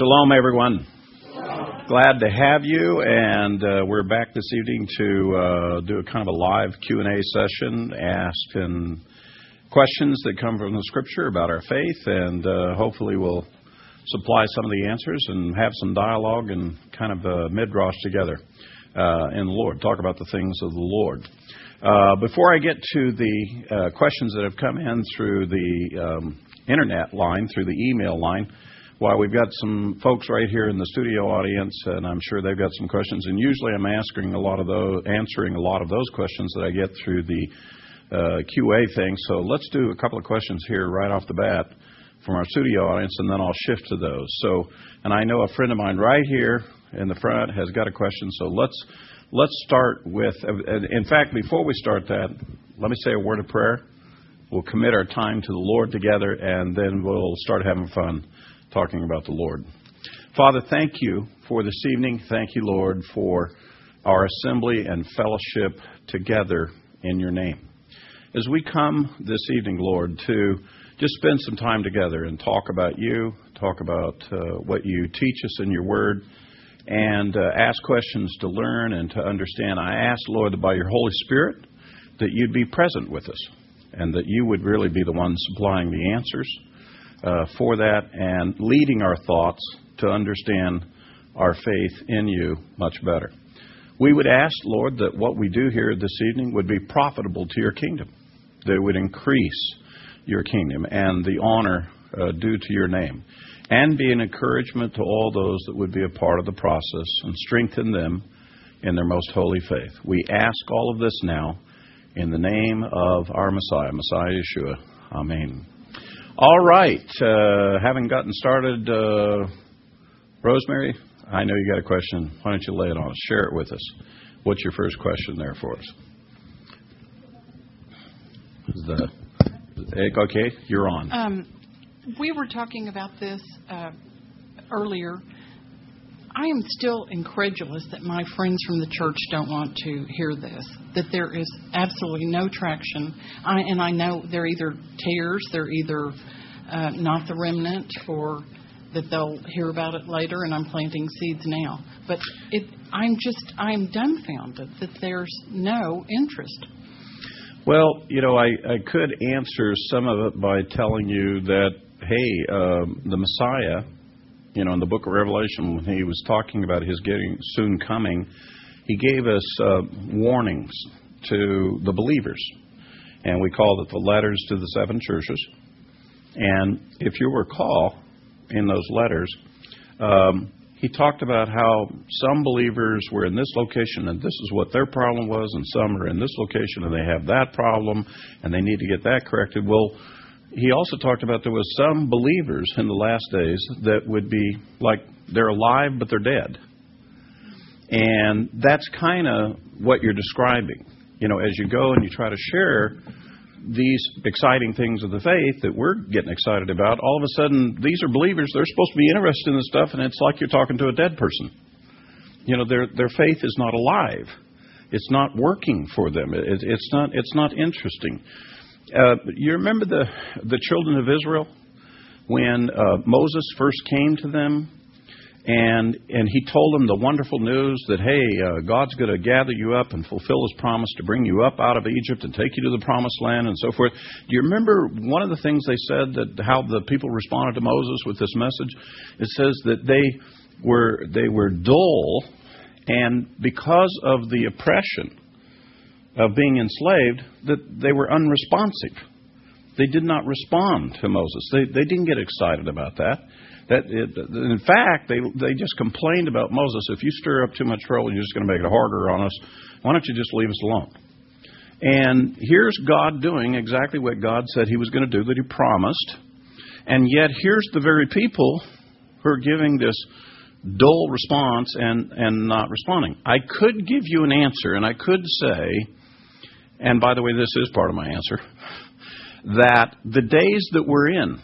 Shalom, everyone. Glad to have you, and we're back this evening to do a kind of a live Q&A session, asking questions that come from the Scripture about our faith, and hopefully we'll supply some of the answers and have some dialogue and kind of midrash together in the Lord, talk about the things of the Lord. Before I get to the questions that have come in through the internet line, through the email line, while we've got some folks right here in the studio audience, and I'm sure they've got some questions, and usually I'm answering a lot of those questions that I get through the QA thing. So let's do a couple of questions here right off the bat from our studio audience, and then I'll shift to those. So, and I know a friend of mine right here in the front has got a question. So let's start with. In fact, before we start that, let me say a word of prayer. We'll commit our time to the Lord together, and then we'll start having fun talking about the Lord. Father, thank you for this evening. Thank you, Lord, for our assembly and fellowship together in your name. As we come this evening, Lord, to just spend some time together and talk about you, talk about what you teach us in your word, and ask questions to learn and to understand. I ask, Lord, that by your Holy Spirit, that you'd be present with us and that you would really be the one supplying the answers for that and leading our thoughts to understand our faith in you much better. We would ask, Lord, that what we do here this evening would be profitable to your kingdom, that it would increase your kingdom and the honor due to your name, and be an encouragement to all those that would be a part of the process and strengthen them in their most holy faith. We ask all of this now in the name of our Messiah, Yeshua. Amen. All right. Having gotten started, Rosemary, I know you got a question. Why don't you lay it on us? Share it with us. What's your first question there for us? Okay, you're on. We were talking about this earlier. I am still incredulous that my friends from the church don't want to hear this, that there is absolutely no traction. And I know they're either tares, they're either not the remnant, or that they'll hear about it later, and I'm planting seeds now. But I'm dumbfounded that there's no interest. Well, I could answer some of it by telling you that, hey, the Messiah, in the book of Revelation, when he was talking about his soon coming, he gave us warnings to the believers. And we called it the letters to the seven churches. And if you recall in those letters, he talked about how some believers were in this location and this is what their problem was, and some are in this location and they have that problem and they need to get that corrected. Well, he also talked about there was some believers in the last days that would be like they're alive but they're dead. And that's kind of what you're describing. As you go and you try to share these exciting things of the faith that we're getting excited about, all of a sudden these are believers. They're supposed to be interested in this stuff, and it's like you're talking to a dead person. Their faith is not alive. It's not working for them. It's not interesting. You remember the children of Israel when Moses first came to them and he told them the wonderful news that, hey, God's going to gather you up and fulfill his promise to bring you up out of Egypt and take you to the promised land and so forth. Do you remember one of the things they said, that how the people responded to Moses with this message? It says that they were dull, and because of the oppression of being enslaved, that they were unresponsive. They did not respond to Moses. They didn't get excited about that. In fact, they just complained about Moses. If you stir up too much trouble, you're just going to make it harder on us. Why don't you just leave us alone? And here's God doing exactly what God said he was going to do, that he promised. And yet here's the very people who are giving this dull response and not responding. I could give you an answer, and I could say, and by the way, this is part of my answer, that the days that we're in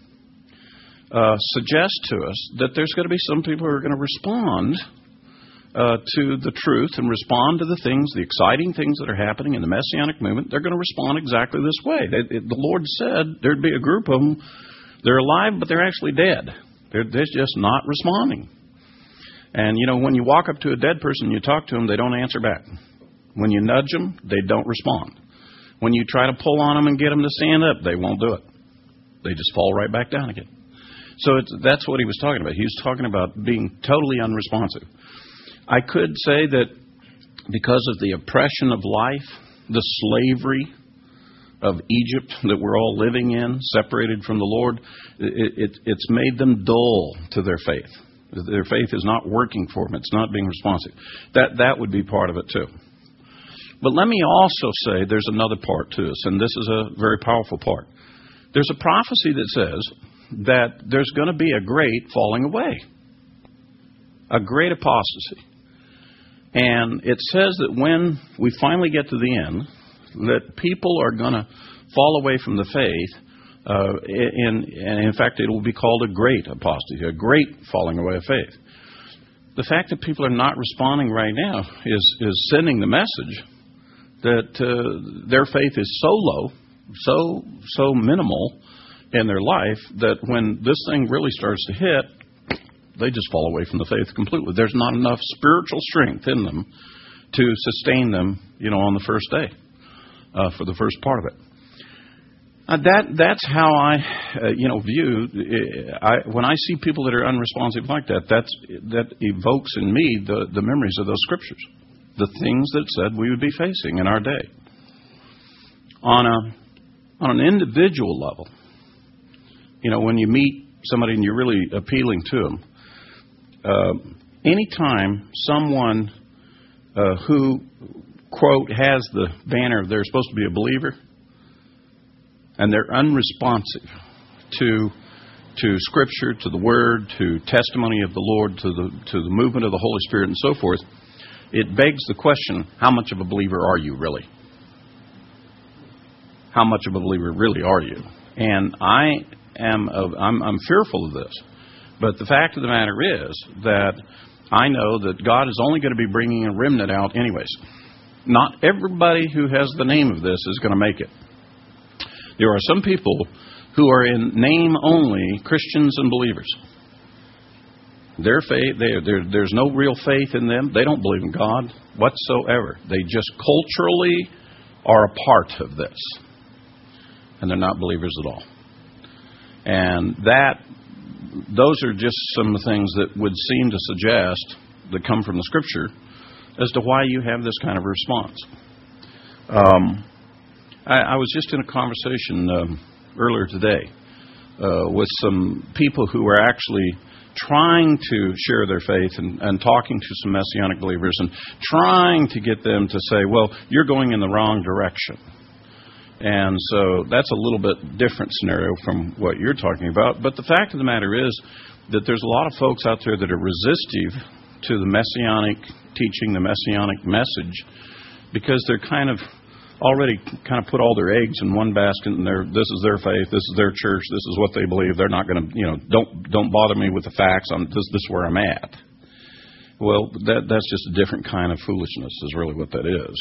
suggest to us that there's going to be some people who are going to respond to the truth and respond to the things, the exciting things that are happening in the Messianic movement. They're going to respond exactly this way. The Lord said there'd be a group of them. They're alive, but they're actually dead. They're just not responding. And, when you walk up to a dead person and you talk to them, they don't answer back. When you nudge them, they don't respond. When you try to pull on them and get them to stand up, they won't do it. They just fall right back down again. So that's what he was talking about. He was talking about being totally unresponsive. I could say that because of the oppression of life, the slavery of Egypt that we're all living in, separated from the Lord, it's made them dull to their faith. Their faith is not working for them. It's not being responsive. That would be part of it too. But let me also say there's another part to this, and this is a very powerful part. There's a prophecy that says that there's going to be a great falling away, a great apostasy. And it says that when we finally get to the end, that people are going to fall away from the faith, and in fact it will be called a great apostasy, a great falling away of faith. The fact that people are not responding right now is sending the message that their faith is so low, so minimal in their life, that when this thing really starts to hit, they just fall away from the faith completely. There's not enough spiritual strength in them to sustain them, on the first day, for the first part of it. That's how I, view. When I see people that are unresponsive like that, that evokes in me the memories of those scriptures, the things that said we would be facing in our day. On an individual level, when you meet somebody and you're really appealing to them, anytime someone who, quote, has the banner of they're supposed to be a believer, and they're unresponsive to Scripture, to the Word, to testimony of the Lord, to the movement of the Holy Spirit, and so forth, it begs the question: how much of a believer are you really? How much of a believer really are you? And I'm fearful of this. But the fact of the matter is that I know that God is only going to be bringing a remnant out anyways. Not everybody who has the name of this is going to make it. There are some people who are in name only Christians and believers. Their faith, there's no real faith in them. They don't believe in God whatsoever. They just culturally are a part of this. And they're not believers at all. And those are just some of the things that would seem to suggest, that come from the Scripture, as to why you have this kind of response. I was just in a conversation earlier today with some people who were actually trying to share their faith and talking to some Messianic believers and trying to get them to say, well, you're going in the wrong direction. And so that's a little bit different scenario from what you're talking about. But the fact of the matter is that there's a lot of folks out there that are resistive to the Messianic teaching, the Messianic message, because they're already put all their eggs in one basket, and this is their faith, this is their church, this is what they believe. They're not going to, don't bother me with the facts. This is where I'm at. Well, that's just a different kind of foolishness is really what that is.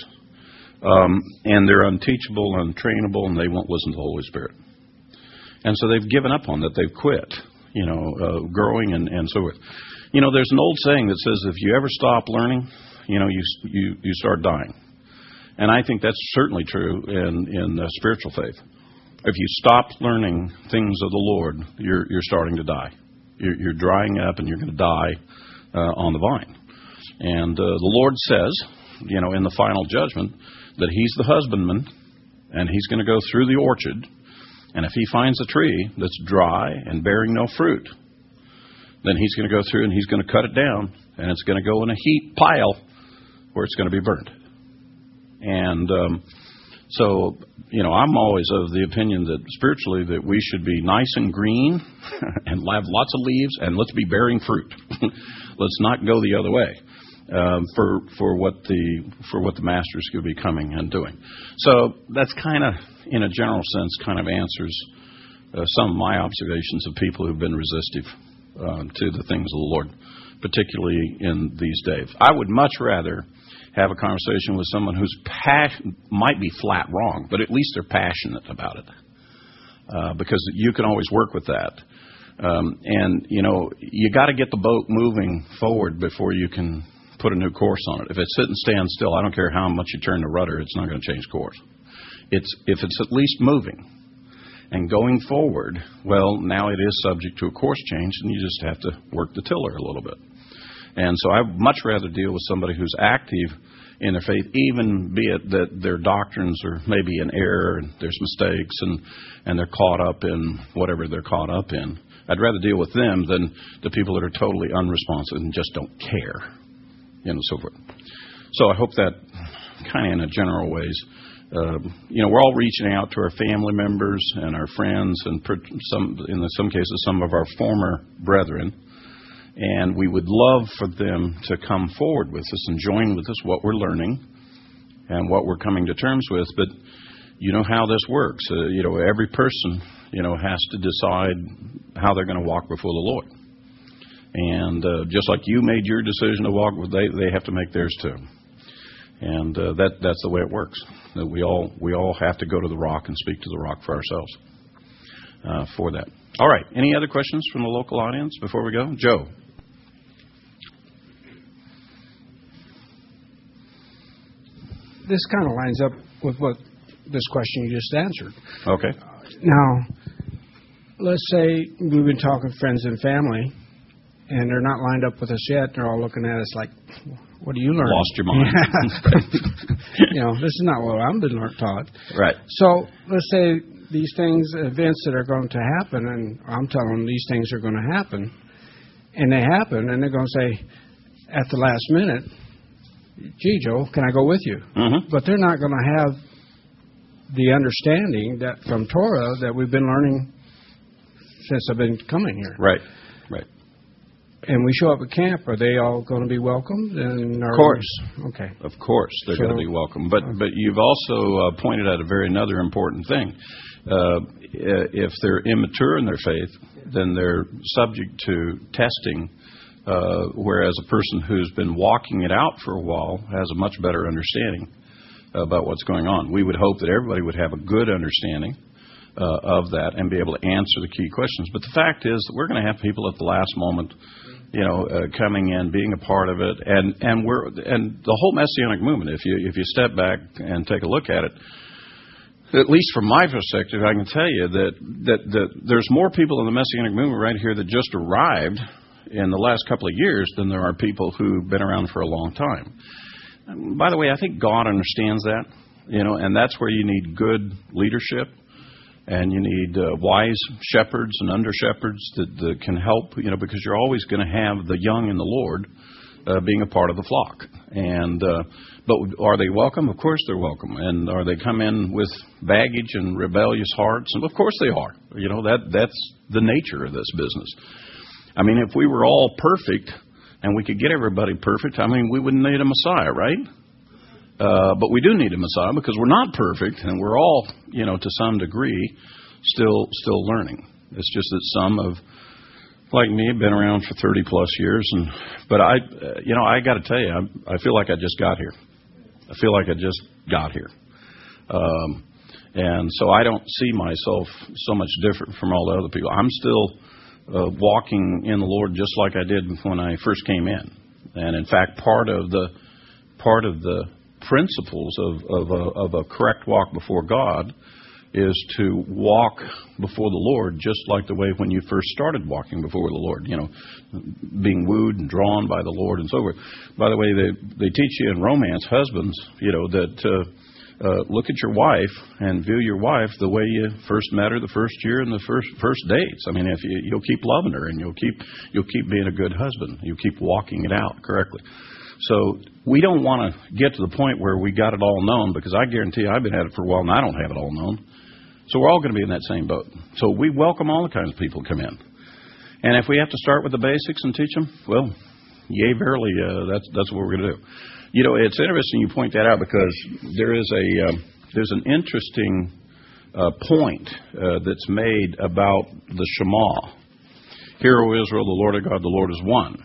And they're unteachable, untrainable, and they won't listen to the Holy Spirit. And so they've given up on that. They've quit, growing and so forth. There's an old saying that says if you ever stop learning, you start dying. And I think that's certainly true in spiritual faith. If you stop learning things of the Lord, you're starting to die. You're drying up, and you're going to die on the vine. And the Lord says, in the final judgment, that He's the husbandman, and He's going to go through the orchard, and if He finds a tree that's dry and bearing no fruit, then He's going to go through and He's going to cut it down, and it's going to go in a heap pile where it's going to be burned. And so, I'm always of the opinion that spiritually that we should be nice and green and have lots of leaves, and let's be bearing fruit. Let's not go the other way. For what the masters could be coming and doing. So that's in a general sense, answers some of my observations of people who've been resistive to the things of the Lord, particularly in these days. I would much rather have a conversation with someone who's might be flat wrong, but at least they're passionate about it, because you can always work with that. And, you got to get the boat moving forward before you can put a new course on it. If it's sitting stand still, I don't care how much you turn the rudder, it's not going to change course. If it's at least moving and going forward, well, now it is subject to a course change, and you just have to work the tiller a little bit. And so I'd much rather deal with somebody who's active in their faith, even be it that their doctrines are maybe in error and there's mistakes and they're caught up in whatever they're caught up in. I'd rather deal with them than the people that are totally unresponsive and just don't care, so forth. So I hope that kind of in a general ways, we're all reaching out to our family members and our friends and in some cases some of our former brethren. And we would love for them to come forward with us and join with us what we're learning and what we're coming to terms with. But you know how this works. Every person, has to decide how they're going to walk before the Lord. And just like you made your decision to walk, they have to make theirs too. And that's the way it works. That we all have to go to the rock and speak to the rock for ourselves for that. All right. Any other questions from the local audience before we go? Joe. This kind of lines up with what this question you just answered. Okay. Now, let's say we've been talking to friends and family, and they're not lined up with us yet. They're all looking at us like, what do you learn? Lost your mind. This is not what I've been taught. Right. So let's say these events that are going to happen, and I'm telling them these things are going to happen, and they happen, and they're going to say at the last minute, gee, Joe, can I go with you? Mm-hmm. But they're not going to have the understanding that from Torah that we've been learning since I've been coming here. Right. And we show up at camp, are they all going to be welcomed? Of course. Okay. Of course they're going to be welcome. But you've also pointed out another important thing. If they're immature in their faith, then they're subject to testing, whereas a person who's been walking it out for a while has a much better understanding about what's going on. We would hope that everybody would have a good understanding of that and be able to answer the key questions. But the fact is that we're going to have people at the last moment, coming in, being a part of it, and the whole Messianic movement. If you step back and take a look at it, at least from my perspective, I can tell you that there's more people in the Messianic movement right here that just arrived in the last couple of years than there are people who've been around for a long time. By the way, I think God understands that, and that's where you need good leadership. And you need wise shepherds and under-shepherds that can help, because you're always going to have the young in the Lord being a part of the flock. And but are they welcome? Of course they're welcome. And are they come in with baggage and rebellious hearts? And of course they are. That's the nature of this business. I mean, if we were all perfect and we could get everybody perfect, we wouldn't need a Messiah, right? But we do need a Messiah because we're not perfect, and we're all, to some degree, still learning. It's just that some have, like me, been around for 30 plus years, but I got to tell you, I feel like I just got here. And so I don't see myself so much different from all the other people. I'm still walking in the Lord just like I did when I first came in, and in fact, part of the principles of a correct walk before God is to walk before the Lord just like the way when you first started walking before the Lord, being wooed and drawn by the Lord and so forth. By the way, they teach you in romance, husbands, that look at your wife and view your wife the way you first met her the first year and the first dates. If you'll keep loving her and you'll keep being a good husband, you'll keep walking it out correctly. So we don't want to get to the point where we got it all known, because I guarantee you I've been at it for a while and I don't have it all known. So we're all going to be in that same boat. So we welcome all the kinds of people to come in. And if we have to start with the basics and teach them, well, yea, verily, that's what we're going to do. It's interesting you point that out, because there's an interesting point that's made about the Shema. Hear, O Israel, the Lord our God, the Lord is one.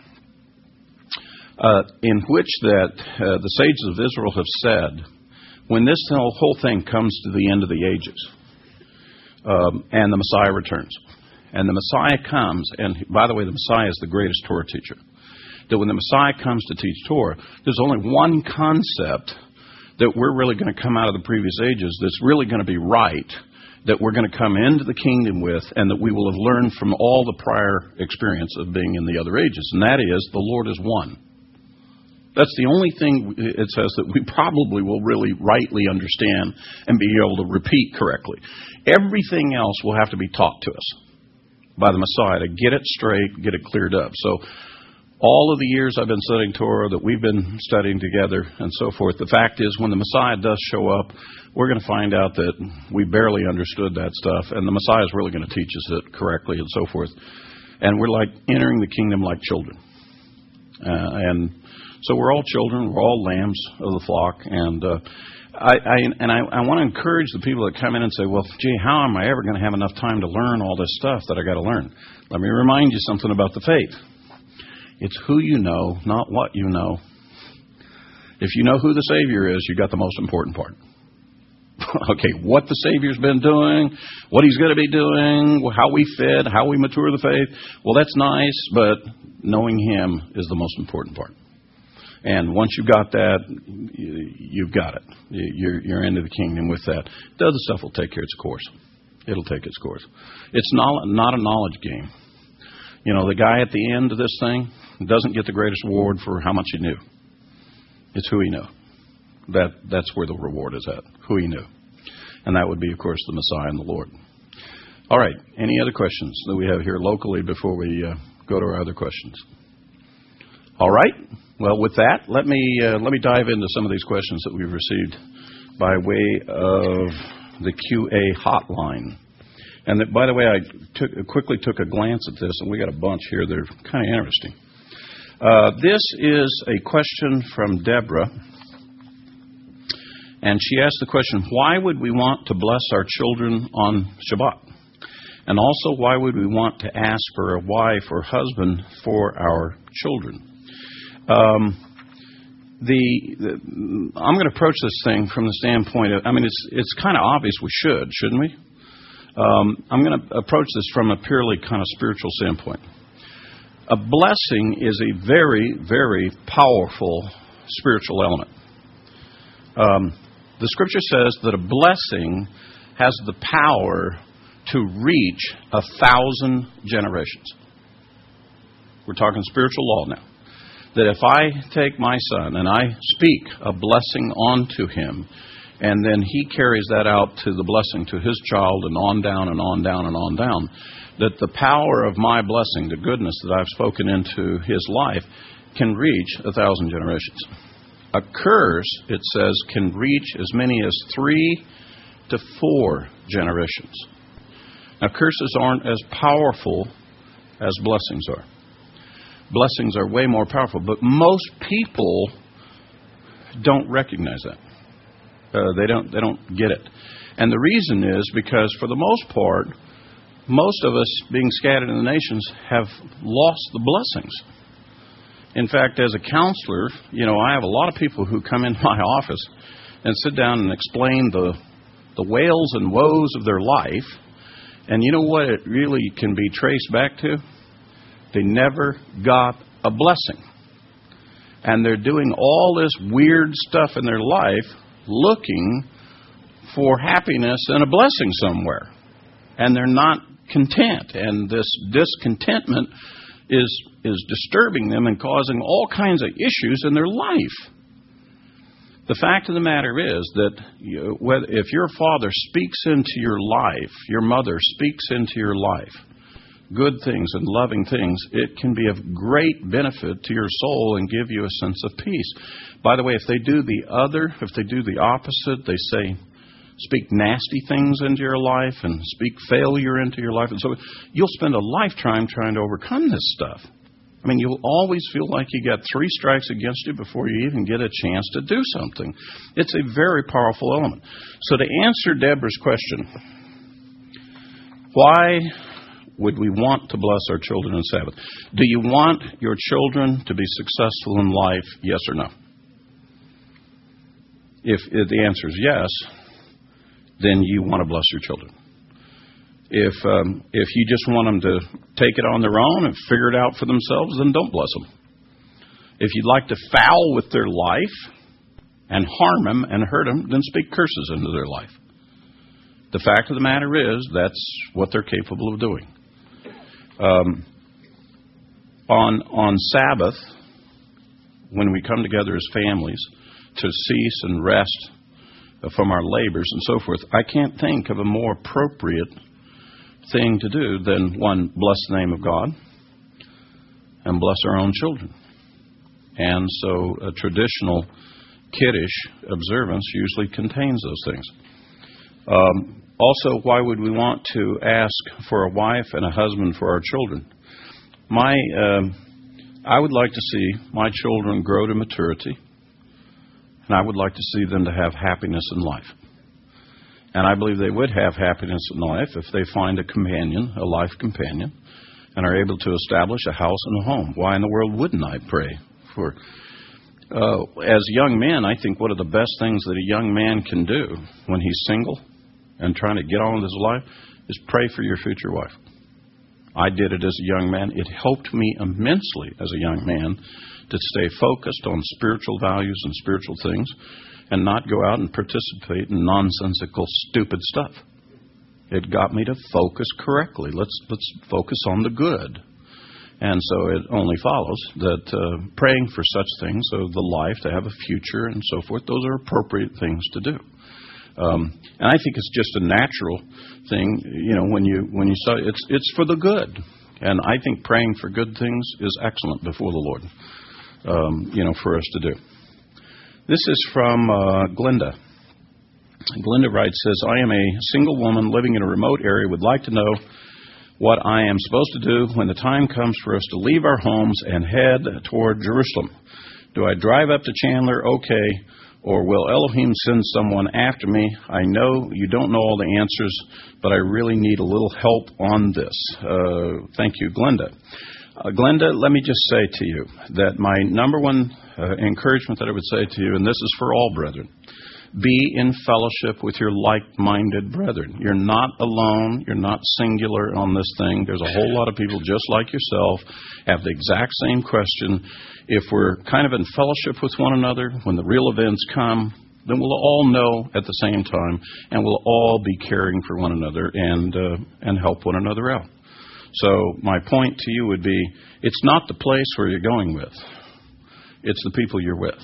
In which that the sages of Israel have said, when this whole thing comes to the end of the ages and the Messiah returns, and the Messiah comes, and by the way, the Messiah is the greatest Torah teacher, that when the Messiah comes to teach Torah, there's only one concept that we're really going to come out of the previous ages that's really going to be right, that we're going to come into the kingdom with, and that we will have learned from all the prior experience of being in the other ages, and that is the Lord is one. That's the only thing it says that we probably will really rightly understand and be able to repeat correctly. Everything else will have to be taught to us by the Messiah to get it straight, get it cleared up. So all of the years I've been studying Torah, that we've been studying together and so forth, the fact is when the Messiah does show up, we're going to find out that we barely understood that stuff, and the Messiah is really going to teach us it correctly and so forth. And we're like entering the kingdom like children. So we're all children, we're all lambs of the flock, and I want to encourage the people that come in and say, well, gee, how am I ever going to have enough time to learn all this stuff that I got to learn? Let me remind you something about the faith. It's who you know, not what you know. If you know who the Savior is, you got the most important part. Okay, what the Savior's been doing, what He's going to be doing, how we fit, how we mature the faith, well, that's nice, but knowing Him is the most important part. And once you've got that, you've got it. You're into the kingdom with that. The other stuff will take care of its course. It'll take its course. It's not a knowledge game. You know, the guy at the end of this thing doesn't get the greatest reward for how much he knew. It's who he knew. That's where the reward is at, who he knew. And that would be, of course, the Messiah and the Lord. All right, any other questions that we have here locally before we go to our other questions? All right. Well, with that, let me dive into some of these questions that we've received by way of the QA hotline. And that, by the way, I quickly took a glance at this, and we got a bunch here that are kind of interesting. This is a question from Deborah, and she asked the question, why would we want to bless our children on Shabbat? And also, why would we want to ask for a wife or husband for our children? I'm going to approach this thing from the standpoint of, it's kind of obvious we should, shouldn't we? I'm going to approach this from a purely kind of spiritual standpoint. A blessing is a very, very powerful spiritual element. The Scripture says that a blessing has the power to reach 1,000 generations. We're talking spiritual law now. That if I take my son and I speak a blessing onto him, and then he carries that out to the blessing to his child and on down and on down and on down, that the power of my blessing, the goodness that I've spoken into his life, can reach 1,000 generations. A curse, it says, can reach as many as 3 to 4 generations. Now, curses aren't as powerful as blessings are. Blessings are way more powerful, but most people don't recognize that. They don't get it. And the reason is because, for the most part, most of us being scattered in the nations have lost the blessings. In fact, as a counselor, I have a lot of people who come in my office and sit down and explain the wails and woes of their life. And you know what it really can be traced back to? They never got a blessing. And they're doing all this weird stuff in their life looking for happiness and a blessing somewhere. And they're not content. And this discontentment is disturbing them and causing all kinds of issues in their life. The fact of the matter is that if your father speaks into your life, your mother speaks into your life, good things and loving things, it can be of great benefit to your soul and give you a sense of peace. By the way, if they do the opposite, they speak nasty things into your life and speak failure into your life, and so you'll spend a lifetime trying to overcome this stuff. You'll always feel like you got 3 strikes against you before you even get a chance to do something. It's a very powerful element. So to answer Deborah's question, why would we want to bless our children on Sabbath? Do you want your children to be successful in life, yes or no? If the answer is yes, then you want to bless your children. If you just want them to take it on their own and figure it out for themselves, then don't bless them. If you'd like to foul with their life and harm them and hurt them, then speak curses into their life. The fact of the matter is, that's what they're capable of doing. On Sabbath, when we come together as families to cease and rest from our labors and so forth, I can't think of a more appropriate thing to do than, one, bless the name of God and bless our own children. And so a traditional Kiddush observance usually contains those things. Also, why would we want to ask for a wife and a husband for our children? I would like to see my children grow to maturity, and I would like to see them to have happiness in life. And I believe they would have happiness in life if they find a companion, a life companion, and are able to establish a house and a home. Why in the world wouldn't I pray for? As young men, I think one of the best things that a young man can do when he's single and trying to get on with his life is pray for your future wife. I did it as a young man. It helped me immensely as a young man to stay focused on spiritual values and spiritual things and not go out and participate in nonsensical, stupid stuff. It got me to focus correctly. Let's focus on the good. And so it only follows that praying for such things, so the life, to have a future and so forth, those are appropriate things to do. And I think it's just a natural thing, when you say it's for the good. And I think praying for good things is excellent before the Lord, for us to do. This is from Glenda. Glenda writes, says, I am a single woman living in a remote area, would like to know what I am supposed to do when the time comes for us to leave our homes and head toward Jerusalem. Do I drive up to Chandler? Okay. Or will Elohim send someone after me? I know you don't know all the answers, but I really need a little help on this. Thank you, Glenda. Glenda, let me just say to you that my number one encouragement that I would say to you, and this is for all brethren, be in fellowship with your like-minded brethren. You're not alone. You're not singular on this thing. There's a whole lot of people just like yourself, have the exact same question. If we're kind of in fellowship with one another, when the real events come, then we'll all know at the same time, and we'll all be caring for one another and help one another out. So my point to you would be, it's not the place where you're going with. It's the people you're with.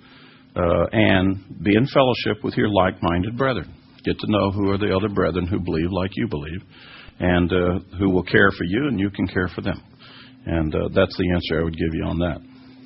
And be in fellowship with your like-minded brethren. Get to know who are the other brethren who believe like you believe, and who will care for you, and you can care for them. And that's the answer I would give you on that.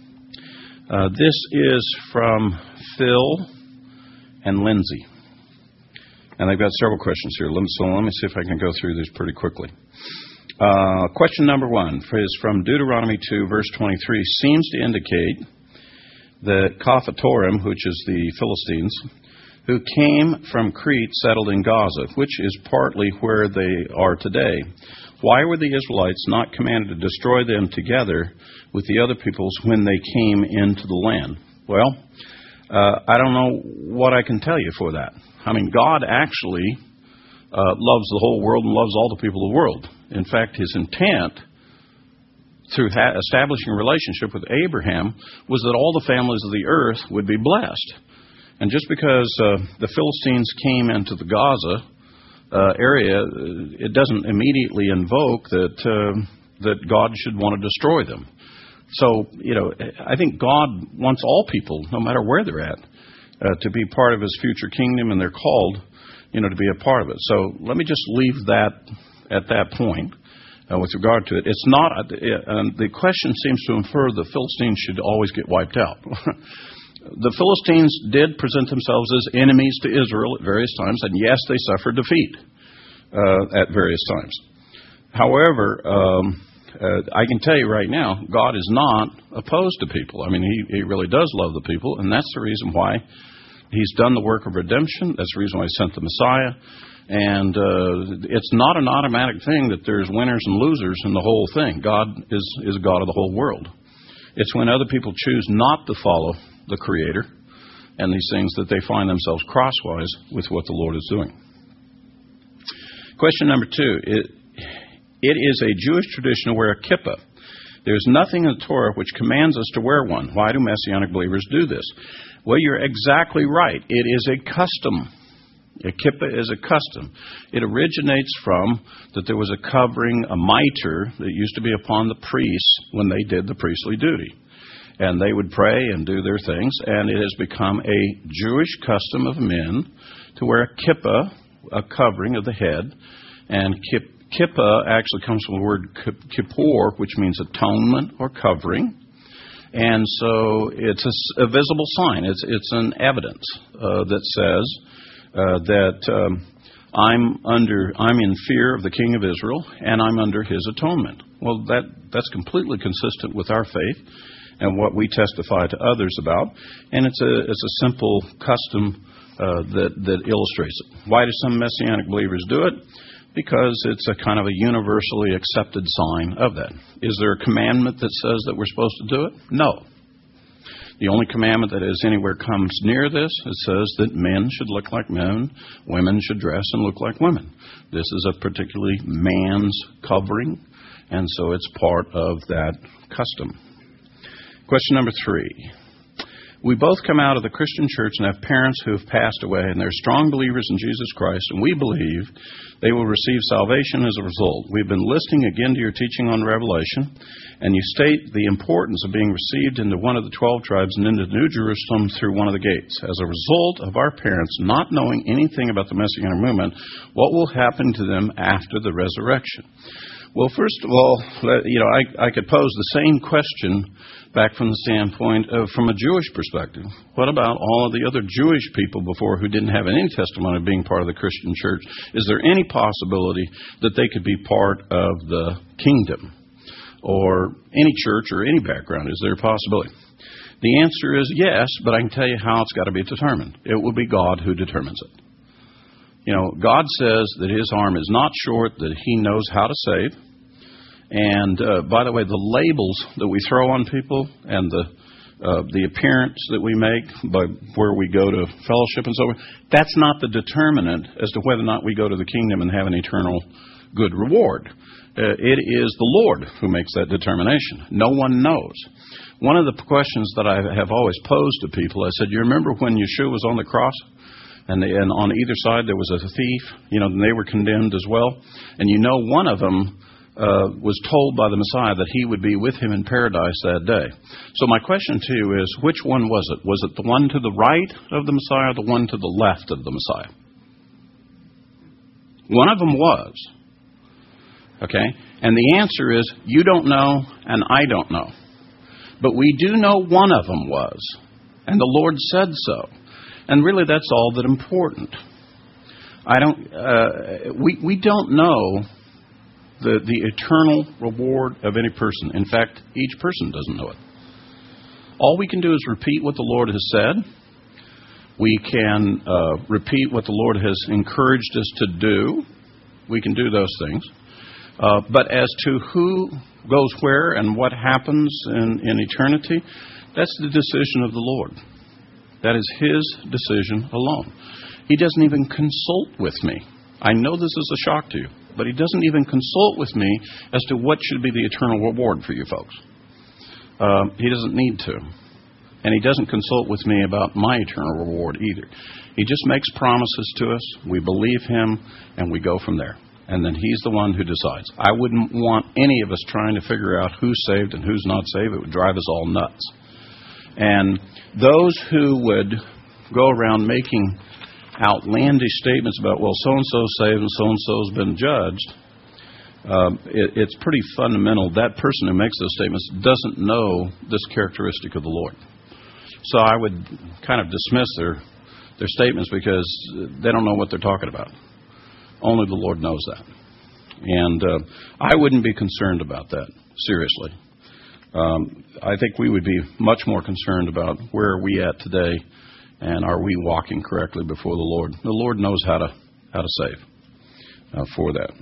This is from Phil and Lindsay. And I've got several questions here. So let me see if I can go through these pretty quickly. Question number 1 is from Deuteronomy 2, verse 23. Seems to indicate that Kaphatorim, which is the Philistines, who came from Crete, settled in Gaza, which is partly where they are today. Why were the Israelites not commanded to destroy them together with the other peoples when they came into the land? Well, I don't know what I can tell you for that. I mean, God actually loves the whole world and loves all the people of the world. In fact, his intent through establishing a relationship with Abraham was that all the families of the earth would be blessed. And just because the Philistines came into the Gaza area, it doesn't immediately invoke that God should want to destroy them. So, I think God wants all people, no matter where they're at, to be part of his future kingdom, and they're called, to be a part of it. So let me just leave that at that point. With regard to it, it's not. The question seems to infer the Philistines should always get wiped out. The Philistines did present themselves as enemies to Israel at various times, and yes, they suffered defeat at various times. However, I can tell you right now, God is not opposed to people. I mean, he really does love the people, and that's the reason why he's done the work of redemption. That's the reason why he sent the Messiah. And it's not an automatic thing that there's winners and losers in the whole thing. God is God of the whole world. It's when other people choose not to follow the Creator and these things that they find themselves crosswise with what the Lord is doing. Question number 2. It is a Jewish tradition to wear a kippah. There's nothing in the Torah which commands us to wear one. Why do Messianic believers do this? Well, you're exactly right. It is a custom. A kippah is a custom. It originates from that there was a covering, a mitre, that used to be upon the priests when they did the priestly duty. And they would pray and do their things, and it has become a Jewish custom of men to wear a kippah, a covering of the head. And kippah actually comes from the word kippur, which means atonement or covering. And so it's a visible sign. It's an evidence that says that I'm in fear of the King of Israel, and I'm under his atonement. Well, that's completely consistent with our faith and what we testify to others about, and it's a simple custom that illustrates it. Why do some Messianic believers do it? Because it's a kind of a universally accepted sign of that. Is there a commandment that says that we're supposed to do it? No. The only commandment that is anywhere comes near this, it says that men should look like men, women should dress and look like women. This is a particularly man's covering, and so it's part of that custom. Question number 3. We both come out of the Christian church and have parents who have passed away, and they're strong believers in Jesus Christ, and we believe they will receive salvation as a result. We've been listening again to your teaching on Revelation, and you state the importance of being received into one of the 12 tribes and into New Jerusalem through one of the gates. As a result of our parents not knowing anything about the Messianic movement, what will happen to them after the resurrection? Well, first of all, I could pose the same question back from the standpoint of from a Jewish perspective. What about all of the other Jewish people before who didn't have any testimony of being part of the Christian church? Is there any possibility that they could be part of the kingdom or any church or any background? Is there a possibility? The answer is yes, but I can tell you how it's got to be determined. It will be God who determines it. God says that his arm is not short, that he knows how to save. And by the way, the labels that we throw on people and the appearance that we make by where we go to fellowship and so on, that's not the determinant as to whether or not we go to the kingdom and have an eternal good reward. It is the Lord who makes that determination. No one knows. One of the questions that I have always posed to people, I said, you remember when Yeshua was on the cross? And on either side there was a thief, and they were condemned as well. And one of them was told by the Messiah that he would be with him in paradise that day. So my question to you is, which one was it? Was it the one to the right of the Messiah or the one to the left of the Messiah? One of them was. Okay? And the answer is, you don't know and I don't know. But we do know one of them was. And the Lord said so. And really, that's all that important. We don't know the eternal reward of any person. In fact, each person doesn't know it. All we can do is repeat what the Lord has said. We can repeat what the Lord has encouraged us to do. We can do those things. But as to who goes where and what happens in eternity, that's the decision of the Lord. That is his decision alone. He doesn't even consult with me. I know this is a shock to you, but he doesn't even consult with me as to what should be the eternal reward for you folks. He doesn't need to. And he doesn't consult with me about my eternal reward either. He just makes promises to us, we believe him, and we go from there. And then he's the one who decides. I wouldn't want any of us trying to figure out who's saved and who's not saved. It would drive us all nuts. And those who would go around making outlandish statements about, well, so-and-so's saved and so-and-so's been judged, it's pretty fundamental. That person who makes those statements doesn't know this characteristic of the Lord. So I would kind of dismiss their statements because they don't know what they're talking about. Only the Lord knows that. And I wouldn't be concerned about that, seriously. I think we would be much more concerned about where are we at today and are we walking correctly before the Lord. The Lord knows how to save for that.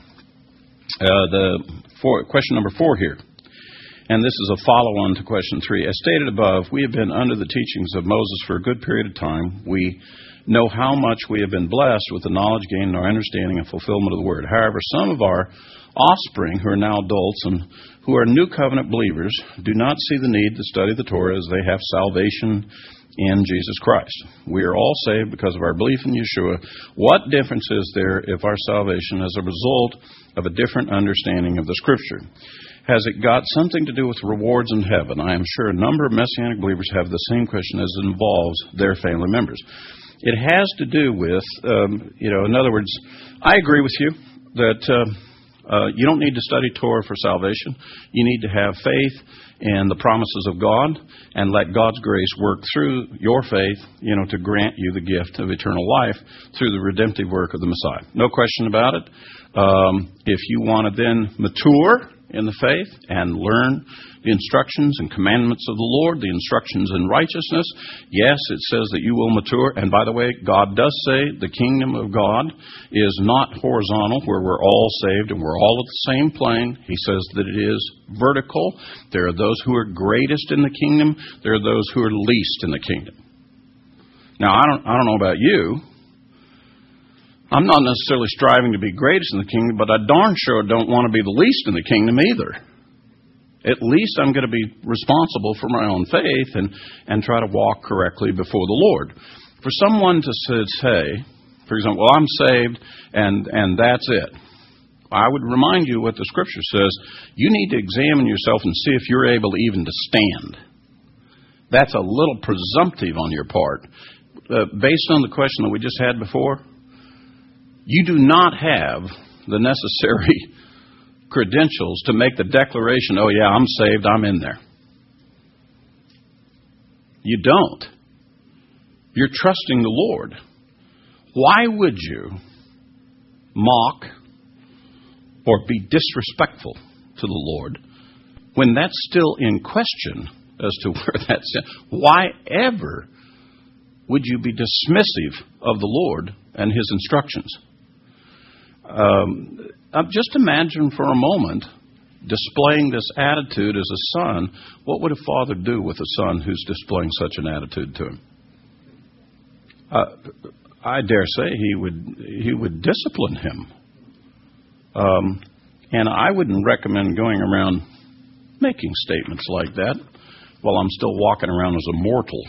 Question number 4 here, and this is a follow-on to question 3. As stated above, we have been under the teachings of Moses for a good period of time. We know how much we have been blessed with the knowledge gained in our understanding and fulfillment of the Word. However, some of our offspring who are now adults and who are new covenant believers do not see the need to study the Torah as they have salvation in Jesus Christ. We are all saved because of our belief in Yeshua. What difference is there if our salvation is a result of a different understanding of the Scripture? Has it got something to do with rewards in heaven? I am sure a number of Messianic believers have the same question as it involves their family members. It has to do with, in other words, I agree with you that you don't need to study Torah for salvation. You need to have faith in the promises of God and let God's grace work through your faith, to grant you the gift of eternal life through the redemptive work of the Messiah. No question about it. If you want to then mature in the faith and learn the instructions and commandments of the Lord, the instructions in righteousness, yes, it says that you will mature. And by the way, God does say the kingdom of God is not horizontal, where we're all saved and we're all at the same plane. He says that it is vertical. There are those who are greatest in the kingdom. There are those who are least in the kingdom. Now, I don't know about you. I'm not necessarily striving to be greatest in the kingdom, but I darn sure don't want to be the least in the kingdom either. At least I'm going to be responsible for my own faith and try to walk correctly before the Lord. For someone to say, for example, well, I'm saved and that's it. I would remind you what the Scripture says. You need to examine yourself and see if you're able even to stand. That's a little presumptive on your part. Based on the question that we just had before, you do not have the necessary credentials to make the declaration, oh yeah, I'm saved, I'm in there. You don't. You're trusting the Lord. Why would you mock or be disrespectful to the Lord when that's still in question as to where that's in? Why ever would you be dismissive of the Lord and His instructions? Just imagine for a moment displaying this attitude as a son. What would a father do with a son who's displaying such an attitude to him? I dare say he would discipline him. And I wouldn't recommend going around making statements like that while I'm still walking around as a mortal,